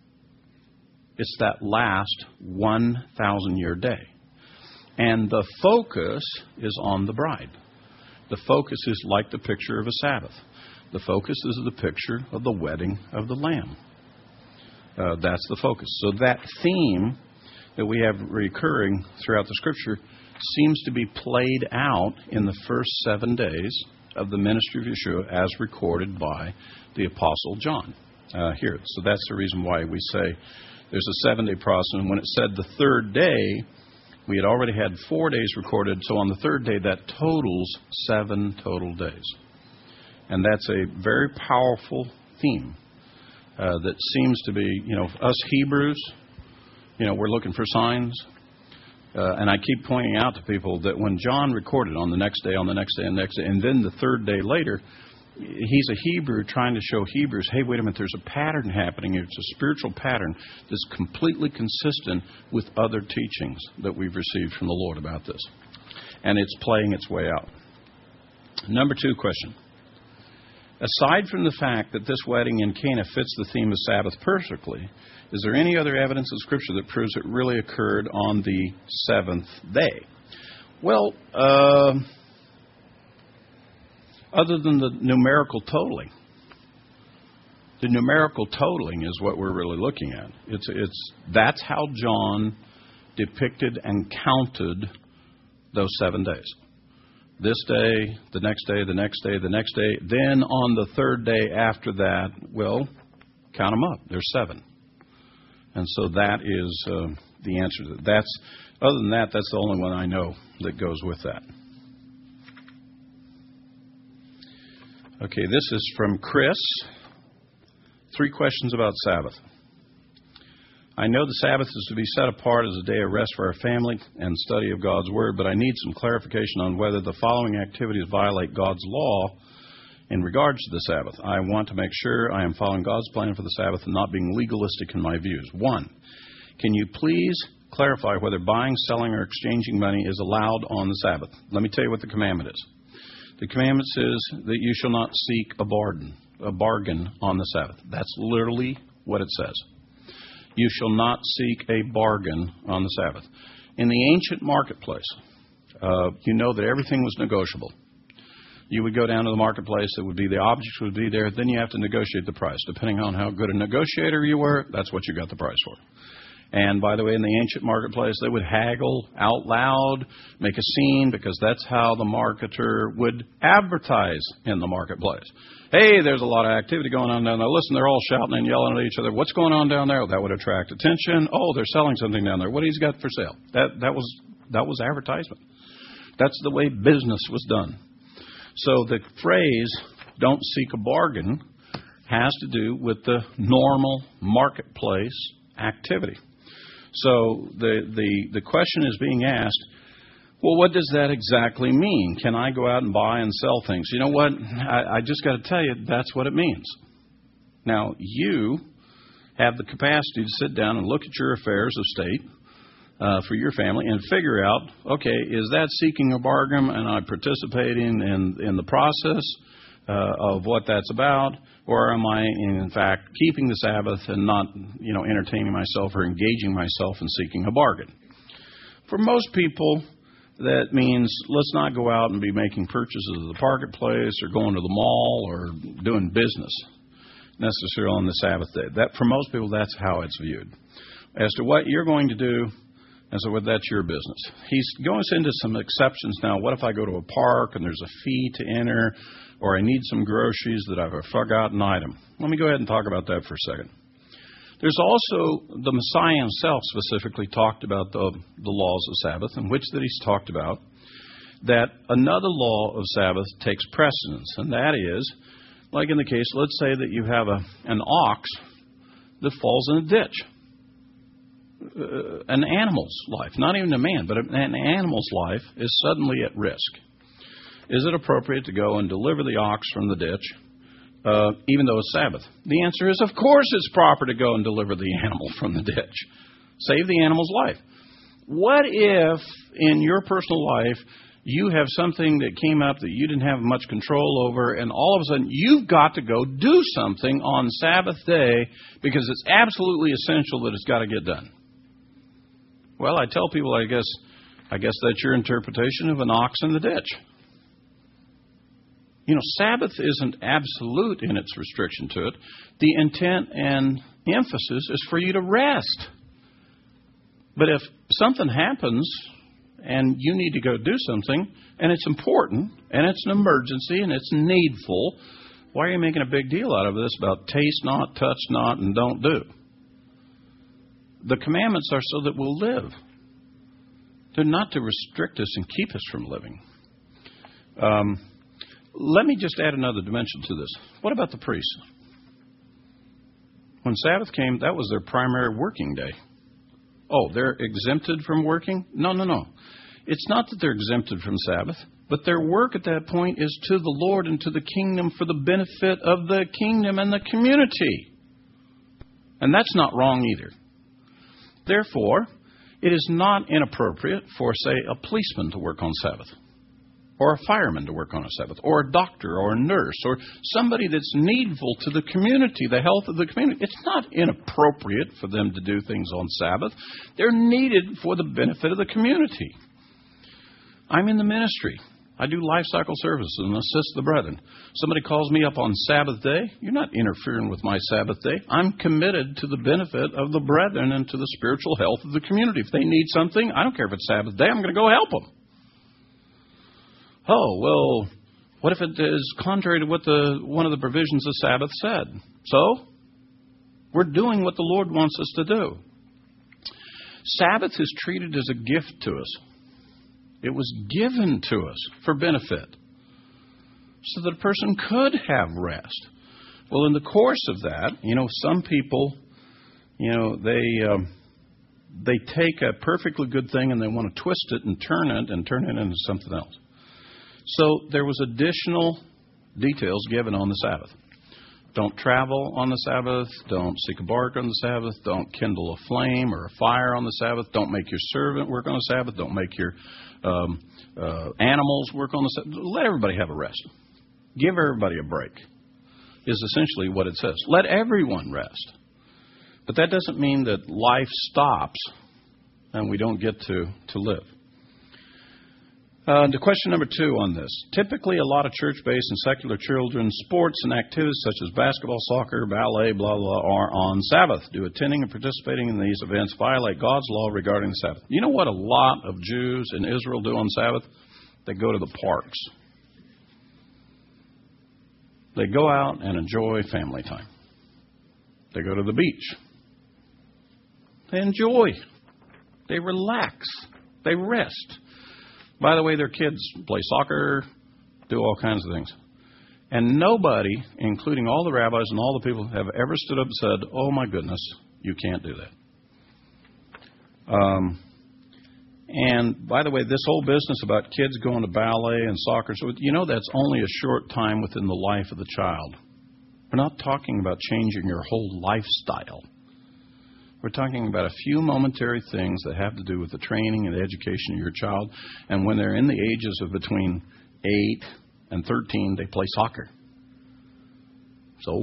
It's that last 1,000-year day. And the focus is on the bride. The focus is like the picture of a Sabbath. The focus is the picture of the wedding of the Lamb. That's the focus. So that theme that we have recurring throughout the Scripture seems to be played out in the first 7 days of the ministry of Yeshua as recorded by the Apostle John here. So that's the reason why we say there's a 7-day process. And when it said the third day, we had already had 4 days recorded. So on the third day, that totals 7 total days. And that's a very powerful theme that seems to be, us Hebrews, we're looking for signs. And I keep pointing out to people that when John recorded on the next day, on the next day, and the next day, and then the third day later, he's a Hebrew trying to show Hebrews, hey, wait a minute, there's a pattern happening. It's a spiritual pattern that's completely consistent with other teachings that we've received from the Lord about this. And it's playing its way out. Number 2 question. Aside from the fact that this wedding in Cana fits the theme of Sabbath perfectly, is there any other evidence in Scripture that proves it really occurred on the 7th day? Well, other than the numerical totaling. The numerical totaling is what we're really looking at. That's how John depicted and counted those 7 days. This day, the next day, the next day, the next day. Then on the third day after that, well, count them up. There's 7. And so that is the answer to that. Other than that, that's the only one I know that goes with that. Okay, this is from Chris. 3 questions about Sabbath. I know the Sabbath is to be set apart as a day of rest for our family and study of God's Word, but I need some clarification on whether the following activities violate God's law in regards to the Sabbath. I want to make sure I am following God's plan for the Sabbath and not being legalistic in my views. 1, can you please clarify whether buying, selling, or exchanging money is allowed on the Sabbath? Let me tell you what the commandment is. The commandment says that you shall not seek a bargain on the Sabbath. That's literally what it says. You shall not seek a bargain on the Sabbath. In the ancient marketplace, you know that everything was negotiable. You would go down to the marketplace, the objects would be there, then you have to negotiate the price. Depending on how good a negotiator you were, that's what you got the price for. And by the way, in the ancient marketplace, they would haggle out loud, make a scene, because that's how the marketer would advertise in the marketplace. Hey, there's a lot of activity going on down there. Listen, they're all shouting and yelling at each other. What's going on down there? That would attract attention. Oh, they're selling something down there. What he's got for sale? That was advertisement. That's the way business was done. So the phrase, don't seek a bargain, has to do with the normal marketplace activity. So the question is being asked, well, what does that exactly mean? Can I go out and buy and sell things? You know what? I just got to tell you, that's what it means. Now, you have the capacity to sit down and look at your affairs of state for your family and figure out, okay, is that seeking a bargain and I'm participating in the process of what that's about, or am I, in fact, keeping the Sabbath and not, entertaining myself or engaging myself in seeking a bargain? For most people, that means let's not go out and be making purchases at the marketplace or going to the mall or doing business necessarily on the Sabbath day. That, for most people, that's how it's viewed. As to what you're going to do, and so that's your business. He's going into some exceptions now. What if I go to a park and there's a fee to enter, or I need some groceries that I've a forgotten item? Let me go ahead and talk about that for a second. There's also, the Messiah himself specifically talked about the laws of Sabbath, in which that he's talked about that another law of Sabbath takes precedence, and that is, like in the case, let's say that you have an ox that falls in a ditch. An animal's life, not even a man, but an animal's life is suddenly at risk. Is it appropriate to go and deliver the ox from the ditch, even though it's Sabbath? The answer is, of course it's proper to go and deliver the animal from the ditch. Save the animal's life. What if in your personal life you have something that came up that you didn't have much control over, and all of a sudden you've got to go do something on Sabbath day because it's absolutely essential that it's got to get done? Well, I tell people, I guess that's your interpretation of an ox in the ditch. Sabbath isn't absolute in its restriction to it. The intent and emphasis is for you to rest. But if something happens and you need to go do something, and it's important, and it's an emergency, and it's needful, why are you making a big deal out of this about taste not, touch not, and don't do? The commandments are so that we'll live. They're not to restrict us and keep us from living. Let me just add another dimension to this. What about the priests? When Sabbath came, that was their primary working day. Oh, they're exempted from working? No. It's not that they're exempted from Sabbath, but their work at that point is to the Lord and to the kingdom for the benefit of the kingdom and the community. And that's not wrong either. Therefore, it is not inappropriate for, say, a policeman to work on Sabbath, or a fireman to work on a Sabbath, or a doctor, or a nurse, or somebody that's needful to the community, the health of the community. It's not inappropriate for them to do things on Sabbath. They're needed for the benefit of the community. I'm in the ministry. I do life cycle services and assist the brethren. Somebody calls me up on Sabbath day. You're not interfering with my Sabbath day. I'm committed to the benefit of the brethren and to the spiritual health of the community. If they need something, I don't care if it's Sabbath day, I'm going to go help them. Oh, well, what if it is contrary to what one of the provisions of Sabbath said? So, we're doing what the Lord wants us to do. Sabbath is treated as a gift to us. It was given to us for benefit so that a person could have rest. Well, in the course of that, some people, they take a perfectly good thing and they want to twist it and turn it into something else. So there was additional details given on the Sabbath. Don't travel on the Sabbath. Don't seek a bark on the Sabbath. Don't kindle a flame or a fire on the Sabbath. Don't make your servant work on the Sabbath. Don't make your animals work on the Sabbath. Let everybody have a rest. Give everybody a break is essentially what it says. Let everyone rest. But that doesn't mean that life stops and we don't get to live. To question number 2 on this. Typically, a lot of church-based and secular children's sports and activities such as basketball, soccer, ballet, blah, blah, are on Sabbath. Do attending and participating in these events violate God's law regarding the Sabbath? You know what a lot of Jews in Israel do on Sabbath? They go to the parks. They go out and enjoy family time. They go to the beach. They enjoy. They relax. They rest. By the way, their kids play soccer, do all kinds of things. And nobody, including all the rabbis and all the people, have ever stood up and said, oh, my goodness, you can't do that. And by the way, this whole business about kids going to ballet and soccer, so that's only a short time within the life of the child. We're not talking about changing your whole lifestyle. We're talking about a few momentary things that have to do with the training and the education of your child. And when they're in the ages of between 8 and 13, they play soccer. So,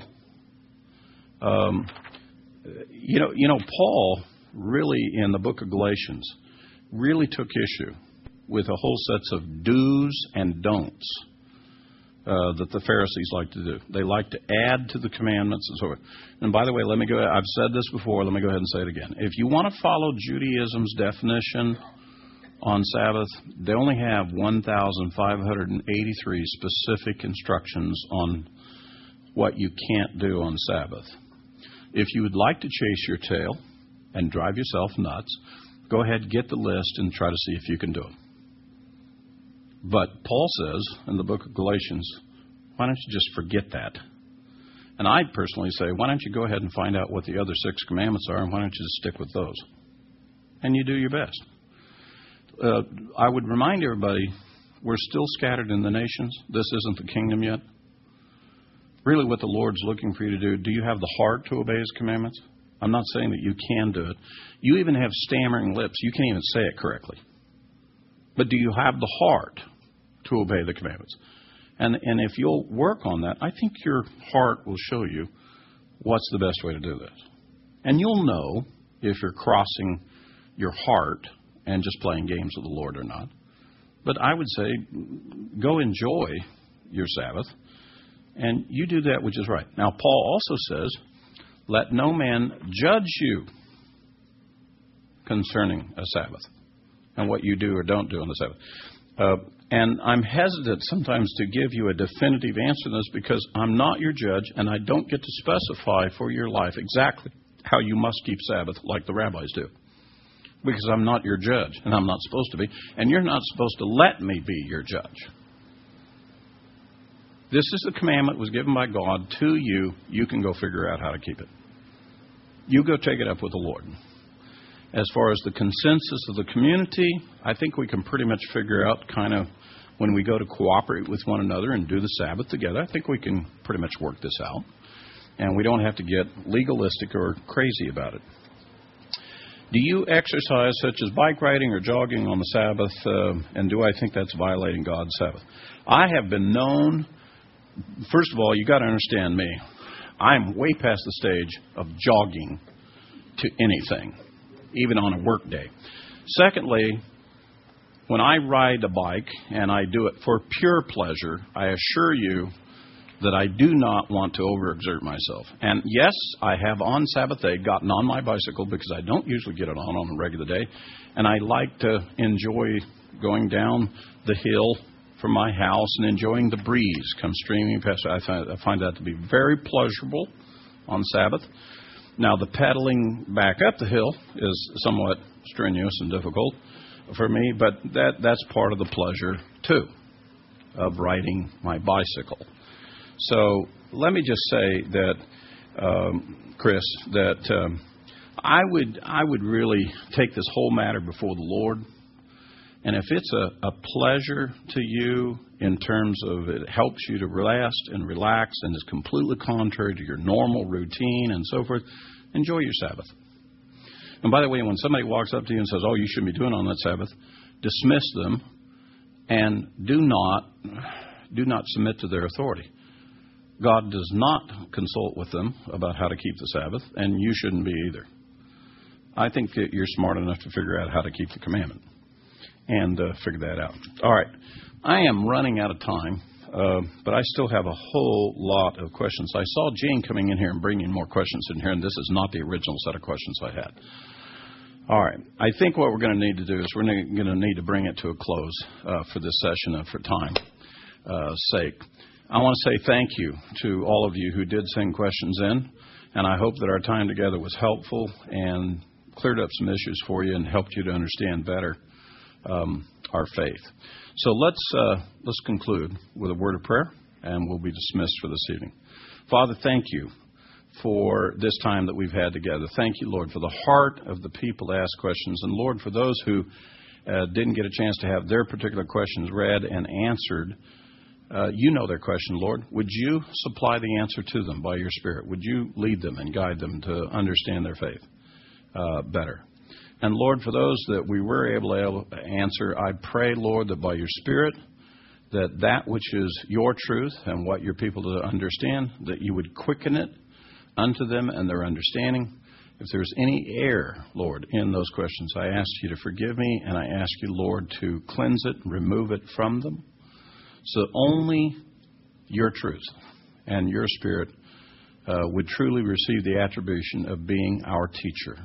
Paul really, in the book of Galatians, really took issue with a whole sets of do's and don'ts that the Pharisees like to do. They like to add to the commandments and so forth. And by the way, let me go. I've said this before. Let me go ahead and say it again. If you want to follow Judaism's definition on Sabbath, they only have 1,583 specific instructions on what you can't do on Sabbath. If you would like to chase your tail and drive yourself nuts, go ahead, get the list, and try to see if you can do it. But Paul says in the book of Galatians, why don't you just forget that? And I personally say, why don't you go ahead and find out what the other 6 commandments are, and why don't you just stick with those? And you do your best. I would remind everybody, we're still scattered in the nations. This isn't the kingdom yet. Really what the Lord's looking for you to do you have the heart to obey His commandments? I'm not saying that you can do it. You even have stammering lips. You can't even say it correctly. But do you have the heart to obey the commandments? And if you'll work on that, I think your heart will show you what's the best way to do this. And you'll know if you're crossing your heart and just playing games with the Lord or not. But I would say, go enjoy your Sabbath, and you do that which is right. Now, Paul also says, let no man judge you concerning a Sabbath and what you do or don't do on the Sabbath. And I'm hesitant sometimes to give you a definitive answer to this because I'm not your judge and I don't get to specify for your life exactly how you must keep Sabbath like the rabbis do. Because I'm not your judge and I'm not supposed to be. And you're not supposed to let me be your judge. This is the commandment that was given by God to you. You can go figure out how to keep it. You go take it up with the Lord. As far as the consensus of the community, I think we can pretty much figure out kind of when we go to cooperate with one another and do the Sabbath together, I think we can pretty much work this out. And we don't have to get legalistic or crazy about it. Do you exercise such as bike riding or jogging on the Sabbath? And do I think that's violating God's Sabbath? I have been known, first of all, you got to understand me. I'm way past the stage of jogging to anything, even on a work day. Secondly, when I ride a bike and I do it for pure pleasure, I assure you that I do not want to overexert myself. And yes, I have on Sabbath day gotten on my bicycle because I don't usually get it on a regular day. And I like to enjoy going down the hill from my house and enjoying the breeze come streaming past. I find that to be very pleasurable on Sabbath. Now, the pedaling back up the hill is somewhat strenuous and difficult for me, but that's part of the pleasure, too, of riding my bicycle. So let me just say that, Chris, that I would really take this whole matter before the Lord And if it's a pleasure to you in terms of it helps you to rest and relax and is completely contrary to your normal routine and so forth, enjoy your Sabbath. And by the way, when somebody walks up to you and says, oh, you shouldn't be doing on that Sabbath, dismiss them and do not submit to their authority. God does not consult with them about how to keep the Sabbath, and you shouldn't be either. I think that you're smart enough to figure out how to keep the commandment and figure that out. All right. I am running out of time, but I still have a whole lot of questions. I saw Jane coming in here and bringing more questions in here, and this is not the original set of questions I had. All right. I think what we're going to need to do is we're going to need to bring it to a close for this session and for time's sake. I want to say thank you to all of you who did send questions in, and I hope that our time together was helpful and cleared up some issues for you and helped you to understand better our faith. So let's conclude with a word of prayer, and we'll be dismissed for this evening. Father, thank you for this time that we've had together. Thank you, Lord, for the heart of the people to ask questions. And, Lord, for those who didn't get a chance to have their particular questions read and answered, you know their question, Lord. Would you supply the answer to them by your Spirit? Would you lead them and guide them to understand their faith better? And, Lord, for those that we were able to answer, I pray, Lord, that by your Spirit, that which is your truth and what your people to understand, that you would quicken it unto them and their understanding. If there's any error, Lord, in those questions, I ask you to forgive me, and I ask you, Lord, to cleanse it, remove it from them, so only your truth and your Spirit would truly receive the attribution of being our teacher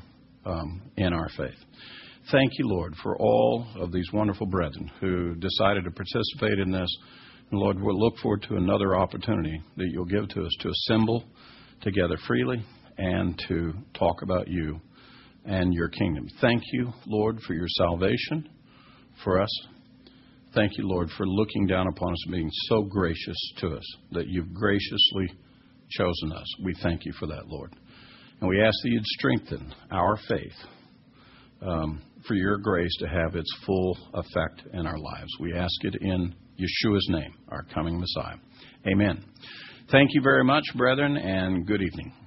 in our faith. Thank you, Lord, for all of these wonderful brethren who decided to participate in this. And Lord, we'll look forward to another opportunity that you'll give to us to assemble together freely and to talk about you and your kingdom. Thank you, Lord, for your salvation for us. Thank you, Lord, for looking down upon us and being so gracious to us, that you've graciously chosen us. We thank you for that, Lord. And we ask that you'd strengthen our faith for your grace to have its full effect in our lives. We ask it in Yeshua's name, our coming Messiah. Amen. Thank you very much, brethren, and good evening.